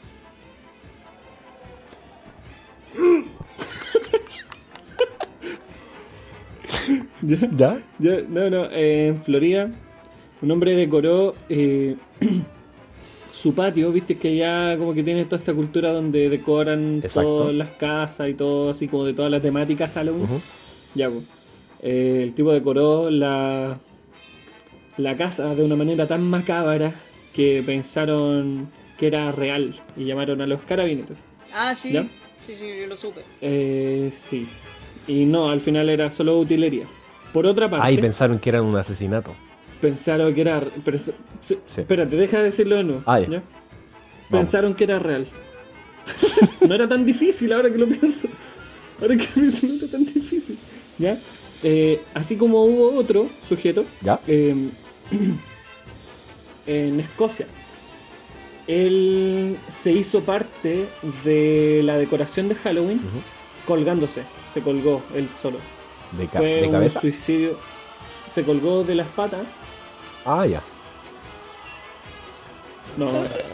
Speaker 1: ¿Ya?
Speaker 3: ¿Ya?
Speaker 1: Ya, no, no, eh, en Florida un hombre decoró eh, su patio, viste que ya como que tiene toda esta cultura donde decoran
Speaker 3: Exacto.
Speaker 1: todas las casas y todo así como de todas las temáticas Halloween.
Speaker 3: Ujú.
Speaker 1: Ya, pues. Eh, el tipo decoró la, la casa de una manera tan macabra que pensaron que era real y llamaron a los carabineros.
Speaker 2: Ah, sí.
Speaker 1: ¿Ya?
Speaker 2: Sí, sí, yo lo supe.
Speaker 1: Eh, sí. Y no, al final era solo utilería. Por otra parte,
Speaker 3: Ahí pensaron que era un asesinato.
Speaker 1: pensaron que era... pens- sí,
Speaker 3: Sí.
Speaker 1: Espérate, deja de decirlo de nuevo.
Speaker 3: Ah, ya.
Speaker 1: ¿ya? Pensaron que era real. No era tan difícil ahora que lo pienso. Ahora que lo pienso, no era tan difícil. ¿Ya? Eh, así como hubo otro sujeto
Speaker 3: ¿Ya?
Speaker 1: eh, en Escocia. Él se hizo parte de la decoración de Halloween
Speaker 3: Ujú.
Speaker 1: colgándose. Se colgó él solo.
Speaker 3: De, ca-
Speaker 1: Fue
Speaker 3: de
Speaker 1: un
Speaker 3: cabeza.
Speaker 1: suicidio. Se colgó de las patas.
Speaker 3: Ah, ya.
Speaker 1: No.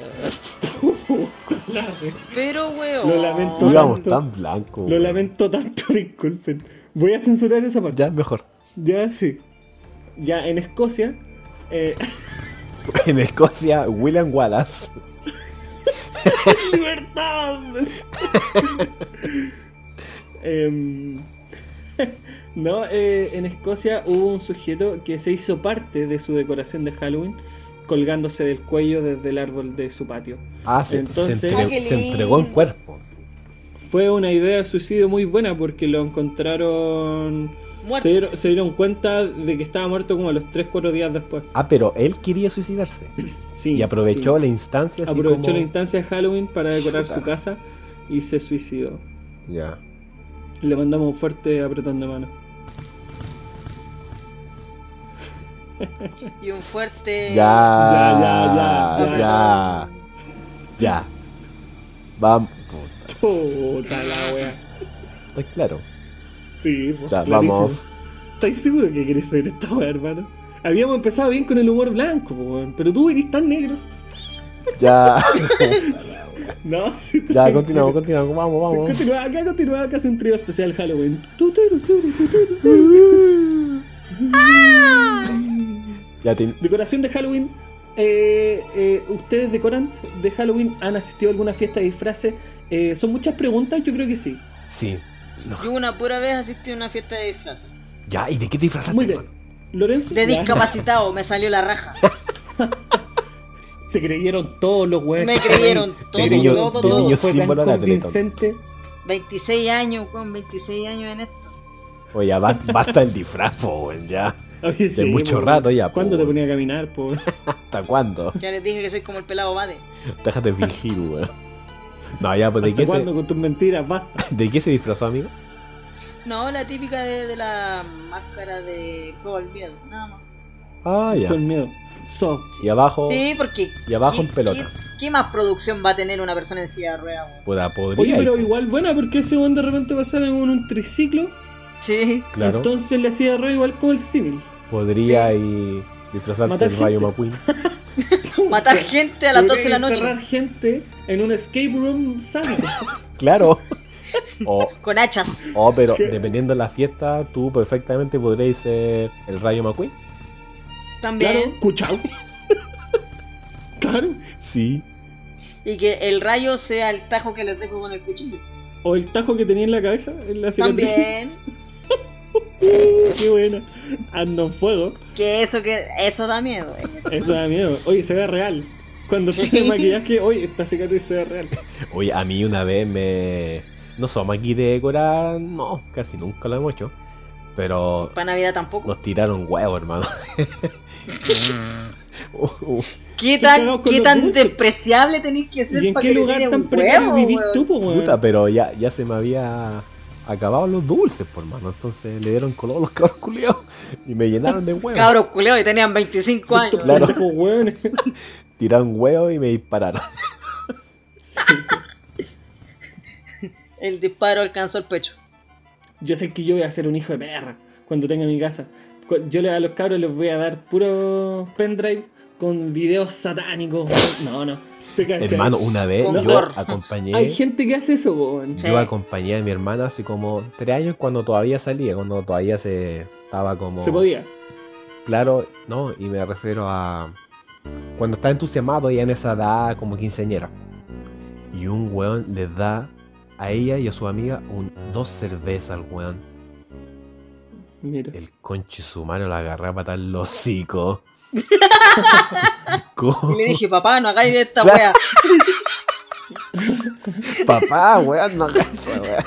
Speaker 2: Pero, weón.
Speaker 1: Lo lamento.
Speaker 3: Íbamos
Speaker 1: tanto.
Speaker 3: tan blancos.
Speaker 1: Lo lamento tanto, disculpen. Voy a censurar esa parte.
Speaker 3: Ya, mejor.
Speaker 1: Ya, sí. Ya en Escocia. Eh,
Speaker 3: En Escocia, William Wallace.
Speaker 1: ¡Libertad! Em, no, eh, en Escocia hubo un sujeto que se hizo parte de su decoración de Halloween colgándose del cuello desde el árbol de su patio.
Speaker 3: Ah, se,
Speaker 1: Entonces-
Speaker 3: se, entre-
Speaker 2: Ah, qué
Speaker 3: se entregó en
Speaker 2: lindo.
Speaker 3: cuerpo.
Speaker 1: Fue una idea de suicidio muy buena porque lo encontraron...
Speaker 2: Muerto.
Speaker 1: Se dieron, se dieron cuenta de que estaba muerto como a los tres cuatro días después.
Speaker 3: Ah, pero él quería suicidarse.
Speaker 1: Sí,
Speaker 3: Y aprovechó
Speaker 1: sí.
Speaker 3: la instancia. Así
Speaker 1: Aprovechó
Speaker 3: como-
Speaker 1: la instancia de Halloween para decorar
Speaker 3: Chuta.
Speaker 1: su casa y se suicidó.
Speaker 3: Ya.
Speaker 1: Le mandamos un fuerte apretón de mano.
Speaker 2: Y un fuerte.
Speaker 3: Ya,
Speaker 1: Ya, ya, ya,
Speaker 3: ya, ya. Vamos. Puta,
Speaker 1: Puta la wea.
Speaker 3: está claro.
Speaker 1: Sí, pues,
Speaker 3: Ya,
Speaker 1: clarísimo.
Speaker 3: vamos.
Speaker 1: ¿Estáis seguro que querés oír esta wea, hermano? Habíamos empezado bien con el humor blanco, po, weón, pero tú eres tan negro.
Speaker 3: Ya.
Speaker 1: No, sí.
Speaker 3: Ya, continuamos, continuamos. Vamos, vamos.
Speaker 1: Continúa, acá continúa casi un trío especial Halloween. Tu, turu, turu, tu, turu, turu.
Speaker 3: Ya te...
Speaker 1: Decoración de Halloween eh, eh, ¿ustedes decoran de Halloween? ¿Han asistido a alguna fiesta de disfraces? Eh, ¿Son muchas preguntas? Yo creo que sí.
Speaker 3: Sí. No.
Speaker 2: Yo una pura vez asistí a una fiesta de disfraces.
Speaker 3: Ya, ¿y de qué te disfrazaste?
Speaker 1: Muy bien.
Speaker 3: hermano?
Speaker 1: ¿Lorenzo?
Speaker 2: De
Speaker 1: Ya.
Speaker 2: discapacitado, me salió la raja.
Speaker 1: Te creyeron todos los huevos.
Speaker 2: Me creyeron todo,
Speaker 3: niño-
Speaker 2: todo,
Speaker 3: de
Speaker 2: todo.
Speaker 3: niño
Speaker 1: Fue tan
Speaker 3: símbolo de atleta.
Speaker 1: convincente.
Speaker 2: veintiséis años, weón, veintiséis años en esto.
Speaker 3: Oye, ya ba- basta el disfraz, po, weón, ya.
Speaker 1: Oye,
Speaker 3: De mucho
Speaker 1: po.
Speaker 3: rato ya, po.
Speaker 1: ¿Cuándo te ponía a caminar, po?
Speaker 3: ¿Hasta cuándo?
Speaker 2: Ya les dije que soy como el pelado Bade.
Speaker 3: Déjate fingir, weón. No, ya, pues, ¿de
Speaker 1: ¿Hasta
Speaker 3: qué,
Speaker 1: cuándo
Speaker 3: se,
Speaker 1: con tus mentiras? Basta.
Speaker 3: ¿de qué se disfrazó, amigo?
Speaker 2: No, la típica de, de la máscara de Prueba el Miedo, nada más.
Speaker 3: Ah, ya.
Speaker 1: Con miedo. So.
Speaker 3: Y abajo,
Speaker 2: Sí, porque.
Speaker 3: y abajo
Speaker 2: ¿qué-
Speaker 3: en pelota.
Speaker 2: ¿qué, qué más producción va a tener una persona en silla de ruedas, weón?
Speaker 3: puta, podría
Speaker 1: Oye, pero
Speaker 3: ir, po.
Speaker 1: igual buena, porque ese weón de repente pasara en un triciclo.
Speaker 2: Sí.
Speaker 3: Claro,
Speaker 1: Entonces le hacía error igual como el símil.
Speaker 3: podría ir disfrazarte
Speaker 1: Matar
Speaker 3: del Rayo
Speaker 1: gente.
Speaker 3: McQueen.
Speaker 2: Matar gente a las doce de la noche.
Speaker 1: Encerrar gente en un escape room sádico.
Speaker 3: Claro. O,
Speaker 2: Con hachas.
Speaker 3: o, pero
Speaker 1: ¿Qué?
Speaker 3: dependiendo de la fiesta, tú perfectamente podrías ser el Rayo McQueen.
Speaker 2: También.
Speaker 1: Claro, cuchao. Claro.
Speaker 3: Sí.
Speaker 2: Y que el rayo sea el tajo que les dejo con el cuchillo.
Speaker 1: O el tajo que tenía en la cabeza, en la cicatriz.
Speaker 2: También.
Speaker 1: Qué buena. Ando en fuego.
Speaker 2: Que eso que eso da miedo. Eso.
Speaker 1: Eso da miedo. Oye, se ve real. Cuando
Speaker 2: Sí.
Speaker 1: tiene maquillaje, oye, esta cicatriz se ve real.
Speaker 3: Oye, a mí una vez me... No somos aquí de decorar, no, casi nunca lo hemos hecho. Pero
Speaker 2: Para Navidad tampoco.
Speaker 3: nos tiraron huevos, hermano. Uh, uh.
Speaker 2: ¿Qué
Speaker 1: Son cagados
Speaker 2: tan,
Speaker 1: con
Speaker 2: qué
Speaker 1: los
Speaker 2: tan
Speaker 1: dulces.
Speaker 2: despreciable tenéis que ser
Speaker 1: ¿Y en
Speaker 2: para
Speaker 1: qué
Speaker 2: que te
Speaker 1: lugar
Speaker 2: tiren
Speaker 1: tan
Speaker 2: un
Speaker 1: precario
Speaker 2: huevo,
Speaker 1: vivís
Speaker 2: weón?
Speaker 1: tú, po, weón?
Speaker 3: Puta, pero ya, ya se me había acabado los dulces, por mano. Entonces le dieron color a los cabros culiados y me llenaron de huevos.
Speaker 2: Cabros culeos y tenían veinticinco años.
Speaker 1: Estos
Speaker 3: Claro.
Speaker 1: pendejos hueones.
Speaker 3: Tiraron huevos y me dispararon.
Speaker 2: El disparo alcanzó el pecho.
Speaker 1: Yo sé que yo voy a ser un hijo de perra cuando tenga mi casa. Cu- Yo le- a los cabros les voy a dar puro pendrive con videos satánicos. No, no. ¿Te cachai?
Speaker 3: Hermano, una vez
Speaker 2: Con
Speaker 3: yo
Speaker 2: gore.
Speaker 3: acompañé...
Speaker 1: Hay gente que hace eso, weón.
Speaker 2: Sí.
Speaker 3: Yo acompañé a mi hermana hace como tres años cuando todavía salía, cuando todavía se estaba como...
Speaker 1: Se podía.
Speaker 3: Claro, no, y me refiero a... Cuando está entusiasmado ya en esa edad como quinceañera. Y un weón les da a ella y a su amiga un, dos cervezas al weón.
Speaker 1: Mira.
Speaker 3: El conche sumario la agarré a patar el hocico.
Speaker 2: Y
Speaker 3: ¿Cómo?
Speaker 2: le dije, papá, no hagáis esta
Speaker 3: Claro.
Speaker 2: wea.
Speaker 3: Papá, weón, no hagas eso, weón.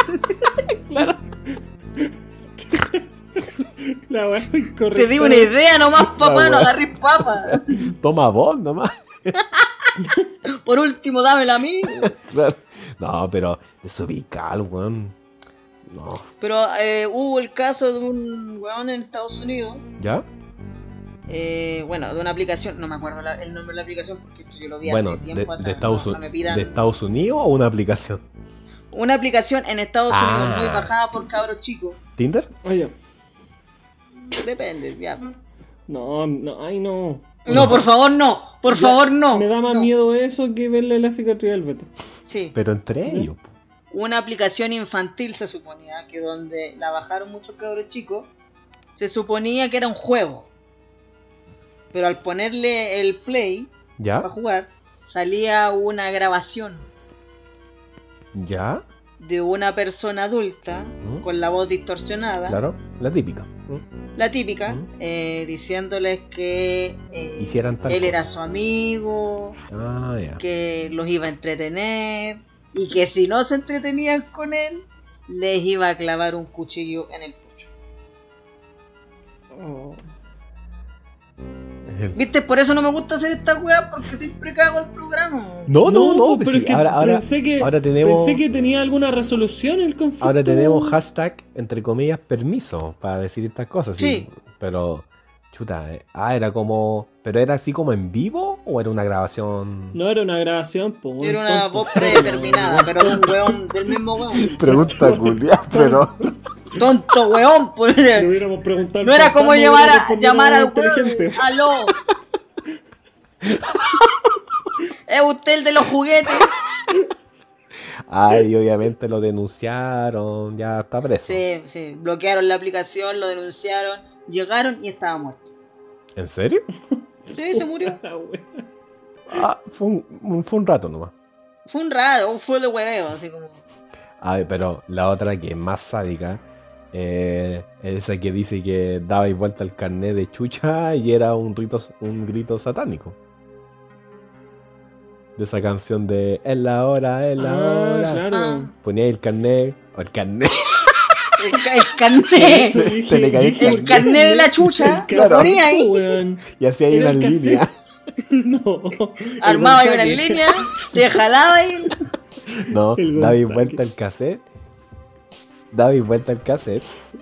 Speaker 1: La weá fue incorrecta.
Speaker 2: Te di una idea nomás, papá,
Speaker 3: La
Speaker 2: no
Speaker 3: wea.
Speaker 2: agarres papa.
Speaker 3: Toma vos nomás.
Speaker 2: Por último, dámela a mí.
Speaker 3: Claro. No, pero desubicado, weón. No.
Speaker 2: Pero eh, hubo el caso de un weón en Estados Unidos.
Speaker 3: ¿Ya?
Speaker 2: Eh, bueno, de una aplicación, no me acuerdo la- el nombre de la aplicación porque esto yo lo vi
Speaker 3: Bueno,
Speaker 2: hace
Speaker 3: de,
Speaker 2: tiempo atrás.
Speaker 3: de Estados,
Speaker 2: no,
Speaker 3: Un-
Speaker 2: no me pidan.
Speaker 3: ¿de Estados Unidos o una aplicación?
Speaker 2: Una aplicación en Estados
Speaker 3: Ah.
Speaker 2: Unidos muy bajada por cabros chicos.
Speaker 3: ¿Tinder?
Speaker 1: Oye,
Speaker 2: Depende, ya.
Speaker 1: no, no, ay no.
Speaker 2: No, por favor, no. Por
Speaker 1: Ya,
Speaker 2: favor, no.
Speaker 1: Me da más
Speaker 2: No.
Speaker 1: miedo eso que verle la cicatriz al Beto.
Speaker 2: Sí.
Speaker 3: Pero entre ellos. po.
Speaker 2: Una aplicación infantil se suponía que donde la bajaron muchos cabros chicos, se suponía que era un juego. Pero al ponerle el play
Speaker 3: ¿Ya?
Speaker 2: para jugar, salía una grabación
Speaker 3: ¿Ya?
Speaker 2: de una persona adulta
Speaker 3: ¿Mm?
Speaker 2: con la voz distorsionada,
Speaker 3: Claro, la típica. ¿no?
Speaker 2: la típica,
Speaker 3: ¿Mm?
Speaker 2: eh, diciéndoles que eh,
Speaker 3: Hicieran tal
Speaker 2: él
Speaker 3: cosa.
Speaker 2: era su amigo,
Speaker 3: Ah, ya.
Speaker 2: que los iba a entretener y que si no se entretenían con él, les iba a clavar un cuchillo en el pucho.
Speaker 1: Oh.
Speaker 2: ¿Viste? Por eso no me gusta hacer esta weá, porque siempre cago el programa.
Speaker 3: No, no, no. pues
Speaker 1: pero
Speaker 3: sí,
Speaker 1: es que
Speaker 3: ahora, ahora,
Speaker 1: pensé, que,
Speaker 3: ahora tenemos,
Speaker 1: pensé que tenía alguna resolución el conflicto.
Speaker 3: ahora tenemos hashtag, entre comillas, permiso para decir estas cosas.
Speaker 2: Sí.
Speaker 3: Pero, chuta, eh, ah, era como... ¿Pero era así como en vivo o era una grabación?
Speaker 1: No era una grabación, po,
Speaker 2: Era una
Speaker 1: tonto.
Speaker 2: voz predeterminada, pero de un weón, del mismo weón.
Speaker 3: Pregunta culia, pero...
Speaker 2: Tonto weón, pues.
Speaker 1: Le hubiéramos preguntado
Speaker 2: No
Speaker 1: al
Speaker 2: era como
Speaker 1: fantasma,
Speaker 2: llamar,
Speaker 1: hubiera
Speaker 2: a,
Speaker 1: respondido
Speaker 2: llamar al
Speaker 1: inteligente.
Speaker 2: weón. Aló. ¿Es usted el de los juguetes?
Speaker 3: Ay, obviamente lo denunciaron, ya está preso.
Speaker 2: Sí, sí. Bloquearon la aplicación, lo denunciaron, llegaron y estaba muerto.
Speaker 3: ¿En serio?
Speaker 2: Sí, se murió.
Speaker 1: La wea.
Speaker 3: Ah, fue un, un- fue un rato nomás.
Speaker 2: Fue un rato, fue de hueveo, así como.
Speaker 3: A ver, pero la otra que es más sádica, eh, es esa que dice que daba vuelta el carnet de chucha y era un rito, un grito satánico. De esa canción de Es la hora, es la
Speaker 1: Ah,
Speaker 3: hora.
Speaker 1: claro.
Speaker 2: Ah.
Speaker 3: Ponía el carnet, o el carnet.
Speaker 2: El, ca- el carnet.
Speaker 1: Eso dije,
Speaker 3: te le caí
Speaker 1: dije,
Speaker 2: El carnet de la chucha.
Speaker 1: el
Speaker 2: Lo
Speaker 3: Claro.
Speaker 2: ponía ahí.
Speaker 1: weón.
Speaker 3: Y hacía ahí
Speaker 1: Era
Speaker 3: una
Speaker 1: el cassette.
Speaker 3: línea.
Speaker 1: No.
Speaker 2: Armaba ahí
Speaker 1: el
Speaker 2: una
Speaker 1: Gonzague.
Speaker 2: línea. Te jalaba ahí.
Speaker 3: No,
Speaker 1: El
Speaker 3: daba
Speaker 1: Gonzague.
Speaker 3: vuelta el cassette. Daba vuelta el cassette.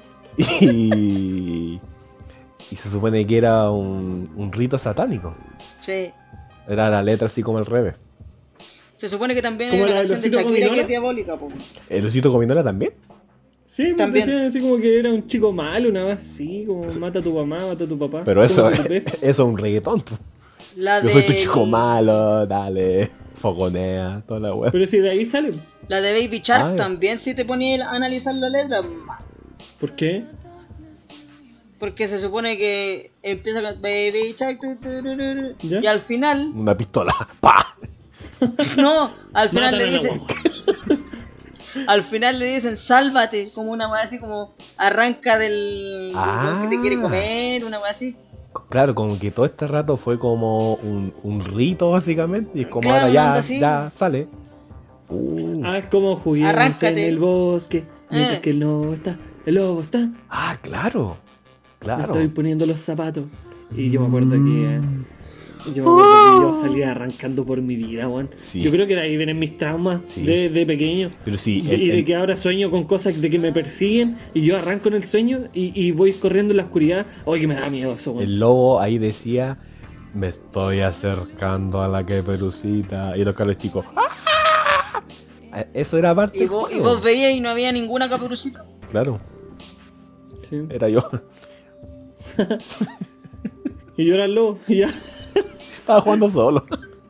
Speaker 3: Y. Y se supone que era un, un rito satánico.
Speaker 2: Sí.
Speaker 3: Era la letra así como al revés.
Speaker 2: Se supone que también
Speaker 1: Como
Speaker 2: hay una
Speaker 1: la de
Speaker 2: canción de
Speaker 1: Osito
Speaker 2: Shakira que
Speaker 1: Gominola.
Speaker 2: es diabólica, po.
Speaker 3: ¿El osito cominola también?
Speaker 1: Sí, pues
Speaker 2: También.
Speaker 1: decían así como que era un chico malo, una vez así, como mata a tu mamá, mata a tu papá.
Speaker 3: Pero eso,
Speaker 1: tómate tu
Speaker 3: eso
Speaker 1: peso.
Speaker 3: es un reggaetón. po.
Speaker 2: La
Speaker 3: Yo
Speaker 2: de.
Speaker 3: soy tu chico malo, dale. Fogonea, toda la web.
Speaker 1: Pero si de ahí sale.
Speaker 2: La de Baby Shark
Speaker 3: Ah, ya.
Speaker 2: también, si te ponías a analizar la letra, mal.
Speaker 1: ¿Por qué?
Speaker 2: Porque se supone que empieza con Baby Shark tu, tu, tu, tu, tu,
Speaker 1: ¿Ya?
Speaker 2: y al final,
Speaker 3: Una pistola. ¡Pa!
Speaker 2: no, al final
Speaker 1: Matan
Speaker 2: le
Speaker 1: a la
Speaker 2: dicen,
Speaker 1: guagua.
Speaker 2: al final le dicen sálvate, como una weá así como arranca del, del
Speaker 3: Ah.
Speaker 2: weón que te quiere comer, una weá así.
Speaker 3: Claro, como que todo este rato fue como un, un rito básicamente. Y es como
Speaker 2: Claro,
Speaker 3: ahora
Speaker 2: una
Speaker 3: ya,
Speaker 2: onda así.
Speaker 3: ya sale. Uh.
Speaker 1: Ah, es como juguemos en
Speaker 2: Arráncate.
Speaker 1: el bosque, mientras
Speaker 2: Eh.
Speaker 1: que el lobo está, el lobo está.
Speaker 3: Ah, claro.
Speaker 1: Me
Speaker 3: Claro.
Speaker 1: estoy poniendo los zapatos. Y yo me acuerdo que. eh, Yo me acuerdo que yo salía arrancando por mi vida, weón.
Speaker 3: Sí.
Speaker 1: Yo creo que de ahí vienen mis traumas
Speaker 3: Sí.
Speaker 1: de, de pequeño.
Speaker 3: Pero sí,
Speaker 1: De-
Speaker 3: el-
Speaker 1: y de
Speaker 3: el-
Speaker 1: que ahora sueño con cosas de que me persiguen y yo arranco en el sueño y, y voy corriendo en la oscuridad. Oye, que me da miedo eso, weón.
Speaker 3: El lobo ahí decía, me estoy acercando a la que perucita. Y los caros chicos, ¡ah! Eso era parte
Speaker 2: Y
Speaker 3: del
Speaker 2: vos, y
Speaker 3: juego.
Speaker 2: vos veías y no había ninguna caperucita.
Speaker 3: Claro,
Speaker 1: Sí.
Speaker 3: era yo.
Speaker 1: Y yo era el lobo, y ya.
Speaker 3: Estaba jugando solo.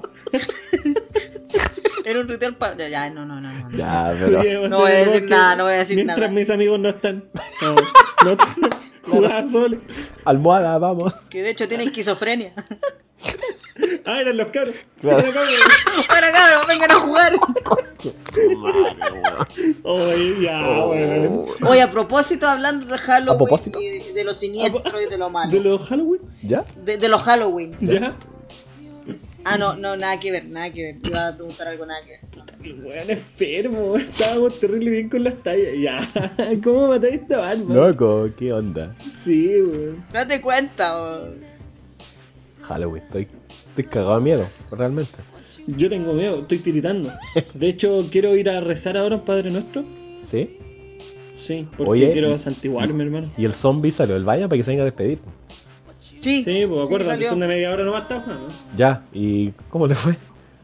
Speaker 2: Era un ritual para. Ya, ya, no, no, no. no.
Speaker 3: Ya, pero...
Speaker 1: Podríamos
Speaker 2: No voy a
Speaker 1: hacer
Speaker 2: decir
Speaker 1: el
Speaker 2: nada, no voy a decir
Speaker 1: mientras
Speaker 2: nada.
Speaker 1: mis amigos no están. No, no están. Jugaba solo.
Speaker 3: Almohada, vamos.
Speaker 2: Que de hecho tiene esquizofrenia.
Speaker 1: Ah, eran los cabros.
Speaker 3: Claro.
Speaker 1: Eran los cabros.
Speaker 2: Bueno, cabrón, vengan a jugar.
Speaker 1: Oye, ya,
Speaker 3: Oh.
Speaker 1: weón.
Speaker 2: Oye, a propósito, hablando de Halloween
Speaker 3: ¿A propósito?
Speaker 2: y de, de lo siniestro y de lo malo.
Speaker 1: ¿De los Halloween?
Speaker 3: ¿Ya?
Speaker 2: De, de los Halloween.
Speaker 1: ¿Ya?
Speaker 2: Ah, no, no, nada que ver, nada que ver. Iba a preguntar algo, nada que ver.
Speaker 1: El weón enfermo. Estábamos terrible bien con las tallas. Ya. ¿Cómo mataste a esta Batman?
Speaker 3: Loco, ¿qué onda?
Speaker 1: Sí, weón.
Speaker 2: Date cuenta, oh.
Speaker 3: Halloween, estoy, estoy cagado de miedo, realmente.
Speaker 1: Yo tengo miedo, estoy tiritando. De hecho, quiero ir a rezar ahora un Padre Nuestro.
Speaker 3: ¿Sí?
Speaker 1: Sí, porque
Speaker 3: Oye,
Speaker 1: quiero
Speaker 3: y-
Speaker 1: santiguarme, hermano.
Speaker 3: Y el zombie salió del baño para que se venga a despedir.
Speaker 2: Sí,
Speaker 1: Sí, pues acuérdate,
Speaker 2: salió.
Speaker 1: son de media hora nomás, está jugando.
Speaker 3: Ya, ¿y cómo le fue?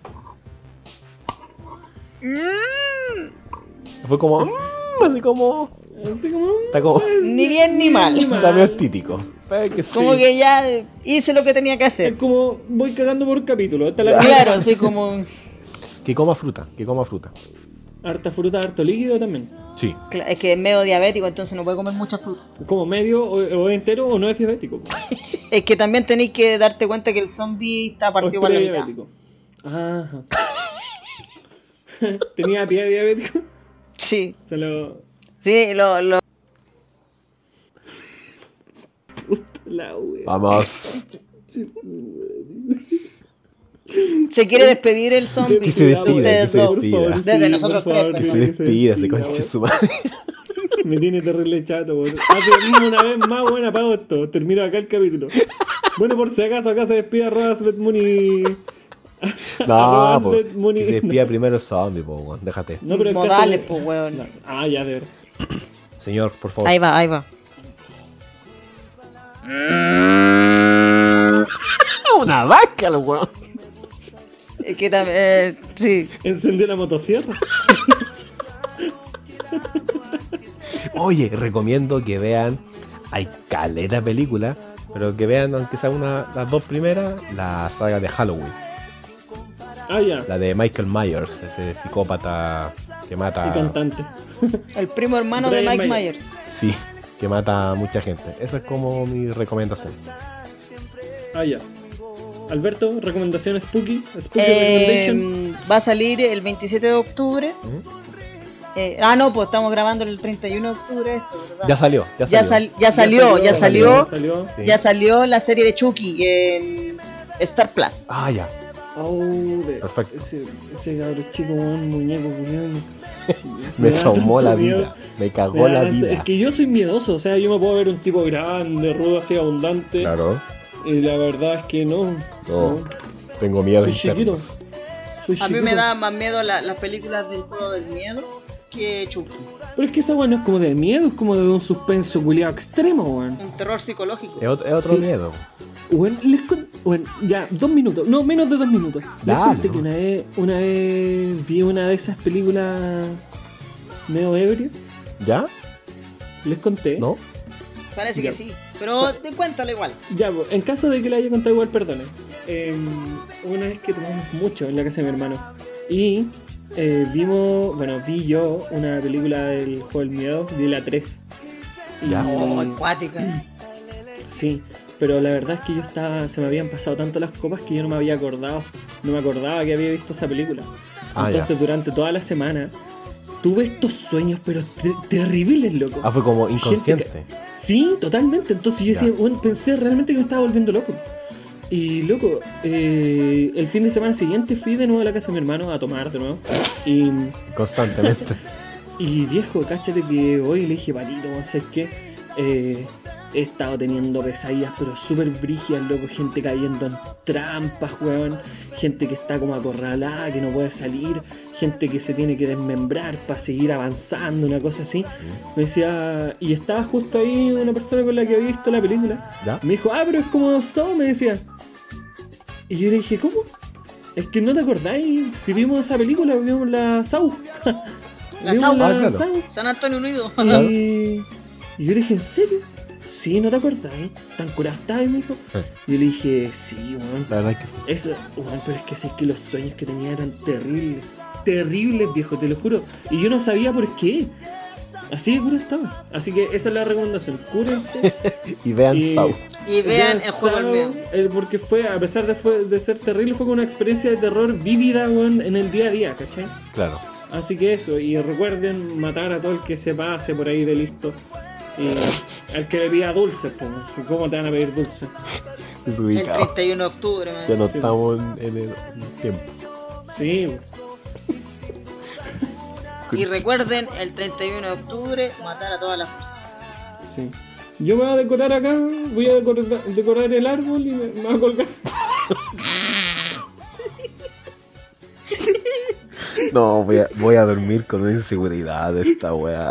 Speaker 2: Mm,
Speaker 3: Fue como... mm, así como...
Speaker 1: Así como.
Speaker 3: Está como...
Speaker 2: ni bien ni mal.
Speaker 3: Está medio títico. Pero que sí.
Speaker 2: Como que ya hice lo que tenía que
Speaker 1: Es
Speaker 2: hacer.
Speaker 1: como voy cagando por capítulo. Esta es la
Speaker 2: Claro, así como.
Speaker 3: Que coma fruta, que coma fruta.
Speaker 1: Harta fruta, harto líquido también.
Speaker 3: Sí.
Speaker 2: Cla- Es que es medio diabético, entonces no puede comer mucha fruta.
Speaker 1: Como medio o, o entero o no es diabético.
Speaker 2: Es que también tenéis que darte cuenta que el zombie está
Speaker 1: O es
Speaker 2: partido por la mitad.
Speaker 1: prediabético. Ajá. Tenía pie diabético.
Speaker 2: Sí,
Speaker 1: Se lo.
Speaker 2: sí, lo, lo...
Speaker 1: Puta la wea.
Speaker 3: Vamos.
Speaker 2: se quiere despedir el zombie.
Speaker 3: Que se despida,
Speaker 2: Ustedes
Speaker 3: que se
Speaker 2: dos.
Speaker 3: despida.
Speaker 2: Desde nosotros
Speaker 1: por favor,
Speaker 2: tres,
Speaker 3: Que
Speaker 1: dile
Speaker 3: se despida, se
Speaker 1: despida,
Speaker 3: conche
Speaker 1: weón.
Speaker 3: su madre.
Speaker 1: Me tiene terrible chato, weón. Hace mismo una vez más buena apago esto. Termino acá el capítulo. Bueno, por si acaso acá se despide Rasbet Muni.
Speaker 3: No,
Speaker 1: Arroba
Speaker 3: po,
Speaker 1: Svet Muni.
Speaker 3: que se despida primero el zombie, po, weón. Déjate.
Speaker 1: No, pero el caso
Speaker 2: Modales,
Speaker 1: de-
Speaker 2: pues, weón.
Speaker 1: No. Ah, ya, de verdad.
Speaker 3: Señor, por favor.
Speaker 2: Ahí va, ahí va.
Speaker 3: Una vaca, el weón.
Speaker 2: Es que también, eh, sí.
Speaker 1: Encendió la motosierra.
Speaker 3: Oye, recomiendo que vean. Hay caleta de películas, pero que vean, aunque sea una, las dos primeras, la saga de Halloween.
Speaker 1: Ah, ya.
Speaker 3: La de Michael Myers, ese psicópata que
Speaker 1: Y
Speaker 3: mata.
Speaker 1: cantante.
Speaker 2: El primo hermano de
Speaker 1: Brian
Speaker 2: Mike
Speaker 1: Myers.
Speaker 2: Myers.
Speaker 3: Sí, que mata a mucha gente. Esa es como mi recomendación.
Speaker 1: Ah, ya. Alberto, recomendación Spooky. Spooky
Speaker 2: Eh,
Speaker 1: recommendation.
Speaker 2: va a salir el veintisiete de octubre. Eh, ah, no, pues estamos grabando el treinta y uno de octubre esto, ¿verdad?
Speaker 3: Ya salió, ya
Speaker 2: Ya,
Speaker 3: salió.
Speaker 2: sal- ya salió, ya salió,
Speaker 1: Ya salió.
Speaker 3: Sí.
Speaker 2: ya salió la serie de Chucky en Star Plus.
Speaker 3: Ah, ya.
Speaker 1: Oh, de-
Speaker 3: Perfecto.
Speaker 1: Ese, ese cabro chico, un muñeco culiado.
Speaker 3: Me
Speaker 1: da
Speaker 3: traumó
Speaker 1: tanto
Speaker 3: la
Speaker 1: miedo.
Speaker 3: vida. Me
Speaker 1: Me
Speaker 3: cagó
Speaker 1: da
Speaker 3: la
Speaker 1: tanto-
Speaker 3: vida.
Speaker 1: Es que yo soy miedoso, o sea, yo me puedo ver un tipo grande, rudo, así abundante.
Speaker 3: Claro.
Speaker 1: Y la verdad es que no.
Speaker 3: No. Tengo miedo
Speaker 1: Soy chiquito.
Speaker 3: internos.
Speaker 1: Soy
Speaker 2: A mí
Speaker 1: chiquito.
Speaker 2: me da más miedo la- las películas del juego del miedo que Chucky.
Speaker 1: Pero es que esa weá no es como de miedo, es como de un suspenso culiado extremo, weón.
Speaker 2: Un terror psicológico.
Speaker 3: Es otro, es otro
Speaker 1: Sí.
Speaker 3: miedo.
Speaker 1: Weón, les con... bueno, ya, dos minutos, no, menos de dos minutos. Les
Speaker 3: Dale,
Speaker 1: conté
Speaker 3: ¿no?
Speaker 1: que una vez, una vez vi una de esas películas medio ebrio.
Speaker 3: ¿Ya?
Speaker 1: Les conté.
Speaker 3: ¿No?
Speaker 2: Parece
Speaker 1: Ya.
Speaker 2: que sí. Pero te cuéntalo igual.
Speaker 1: Ya, pues, en caso de que la haya contado igual, perdone. Eh, una vez que tomamos mucho en la casa de mi hermano y eh, vimos, bueno, vi yo una película del juego del miedo, vi la tres. Y-
Speaker 3: Ya.
Speaker 2: Oh, acuática.
Speaker 1: Sí, pero la verdad es que yo estaba, se me habían pasado tanto las copas que yo no me había acordado, no me acordaba que había visto esa película.
Speaker 3: Ah,
Speaker 1: Entonces durante toda la semana tuve estos sueños, pero te- terribles, loco.
Speaker 3: Ah, fue como
Speaker 1: Gente
Speaker 3: inconsciente.
Speaker 1: que- Sí, totalmente. Entonces yo
Speaker 3: Ya.
Speaker 1: decía, bueno, pensé realmente que me estaba volviendo loco. Y loco, eh, el fin de semana siguiente fui de nuevo a la casa de mi hermano a tomar de nuevo. Y,
Speaker 3: Constantemente.
Speaker 1: y viejo, cáchate que hoy le dije, patito, no sé qué. Eh, he estado teniendo pesadillas, pero súper brígidas, loco. Gente cayendo en trampas, weón. Gente que está como acorralada, que no puede salir. Gente que se tiene que desmembrar para seguir avanzando, una cosa así. Me decía, y estaba justo ahí una persona con la que había visto la película.
Speaker 3: ¿Ya?
Speaker 1: Me dijo, ah, pero es como Saw, me decía. Y yo le dije, ¿cómo? Es que no te acordáis, si vimos esa película, vimos la Saw.
Speaker 2: La
Speaker 1: Vimos
Speaker 2: Saw.
Speaker 1: la
Speaker 3: Ah, claro.
Speaker 1: Saw.
Speaker 2: San Antonio Unido.
Speaker 1: Y, y yo le dije, ¿en serio? Sí, ¿no te acordás? ¿Tan curada estabas? Me dijo.
Speaker 3: Eh.
Speaker 1: Y yo le dije, sí, weón.
Speaker 3: La verdad es que sí.
Speaker 1: Eso, weón, pero es que sé que los sueños que tenía eran terribles. Terribles, viejo, te lo juro. Y yo no sabía por qué. Así de cura estaba. Así que esa es la recomendación. Cúrense.
Speaker 3: Y vean
Speaker 1: y-
Speaker 3: Saw.
Speaker 2: Y vean el juego del
Speaker 1: Saw,
Speaker 2: miedo.
Speaker 1: eh, porque fue, a pesar de, fue- de ser terrible, fue como una experiencia de terror vívida, weón, en el día a día, ¿cachai?
Speaker 3: Claro.
Speaker 1: Así que eso, y recuerden matar a todo el que se pase por ahí de listo. Y al que le pida dulces, pues. ¿Cómo te van a pedir dulces?
Speaker 2: El
Speaker 3: Desubicado.
Speaker 2: treinta y uno de octubre. me
Speaker 3: Ya no
Speaker 1: Sí.
Speaker 3: estamos en, en el en el tiempo.
Speaker 1: Sí, pues.
Speaker 2: Y recuerden, el treinta y uno de octubre, matar a todas las personas.
Speaker 1: Sí. Yo me voy a decorar acá, voy a decorar, decorar el árbol y me, me voy a colgar.
Speaker 3: No, voy a, voy a dormir con una inseguridad de esta weá.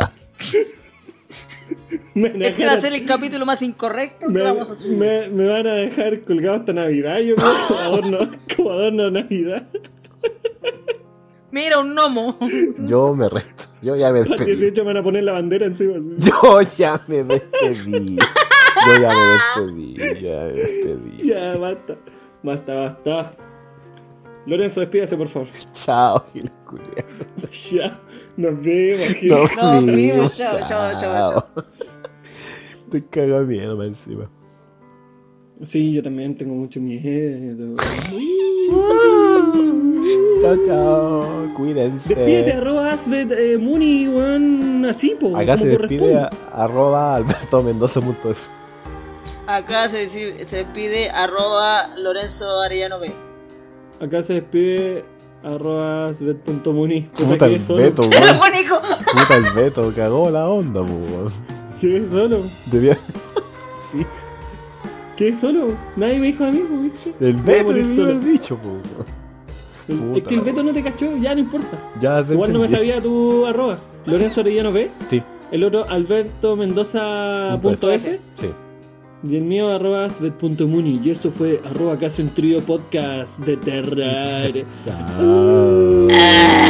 Speaker 1: Me, van a
Speaker 2: Este va a
Speaker 1: dejar-
Speaker 2: ser el capítulo más incorrecto que
Speaker 1: me,
Speaker 2: vamos a subir.
Speaker 1: me- me van a dejar colgado hasta Navidad, yo creo, como adorno, como adorno de Navidad.
Speaker 2: Mira, un gnomo.
Speaker 3: Yo me resto. Yo ya me
Speaker 1: Para el
Speaker 3: despedí.
Speaker 1: dieciocho me van a poner la bandera encima. así.
Speaker 3: Yo ya me despedí. Yo ya me despedí. Ya me despedí.
Speaker 1: Ya, basta. Basta, basta. Lorenzo, despídase, por favor.
Speaker 3: Chao, Gil culiao.
Speaker 1: Ya, nos vemos. Gil.
Speaker 3: Nos
Speaker 2: Nos
Speaker 3: vimos.
Speaker 2: vimos, chao, chao, chao,
Speaker 3: Estoy cagado de miedo más encima.
Speaker 1: Sí, yo también tengo mucho miedo.
Speaker 3: Chao, chao. Cuídense.
Speaker 1: Despídete, arroba Asbet eh, Muni, weón, así, po.
Speaker 3: Acá se
Speaker 1: como
Speaker 3: despide
Speaker 1: corresponde.
Speaker 3: a, arroba Alberto Mendoza punto f.
Speaker 2: Acá se, deci- se despide arroba Lorenzo Arellano B.
Speaker 1: Acá se despide arroba asbet.muni.
Speaker 3: Puta el Beto,
Speaker 2: ¡Qué
Speaker 3: weón.
Speaker 2: bonito!
Speaker 3: Puta el Beto, cagó la onda, po, weón.
Speaker 1: ¿Qué solo?
Speaker 3: Debía. Sí.
Speaker 1: ¿Qué solo? Nadie me dijo a mí, po, ¿viste?
Speaker 3: El
Speaker 1: Voy a
Speaker 3: Beto
Speaker 1: morir
Speaker 3: debió
Speaker 1: solo.
Speaker 3: haber dicho, po, weón.
Speaker 1: Es
Speaker 3: Puta,
Speaker 1: que el Beto
Speaker 3: weón.
Speaker 1: no te cachó, ya no importa.
Speaker 3: Ya se
Speaker 1: Igual no me
Speaker 3: entendí.
Speaker 1: sabía tu arroba. Lorenzo Arellano B.
Speaker 3: Sí.
Speaker 1: El otro Alberto Mendoza punto F.
Speaker 3: Sí.
Speaker 1: Y el mío arroba asbet.muni. Y esto fue arroba casi un trío podcast de terror.
Speaker 3: Chao.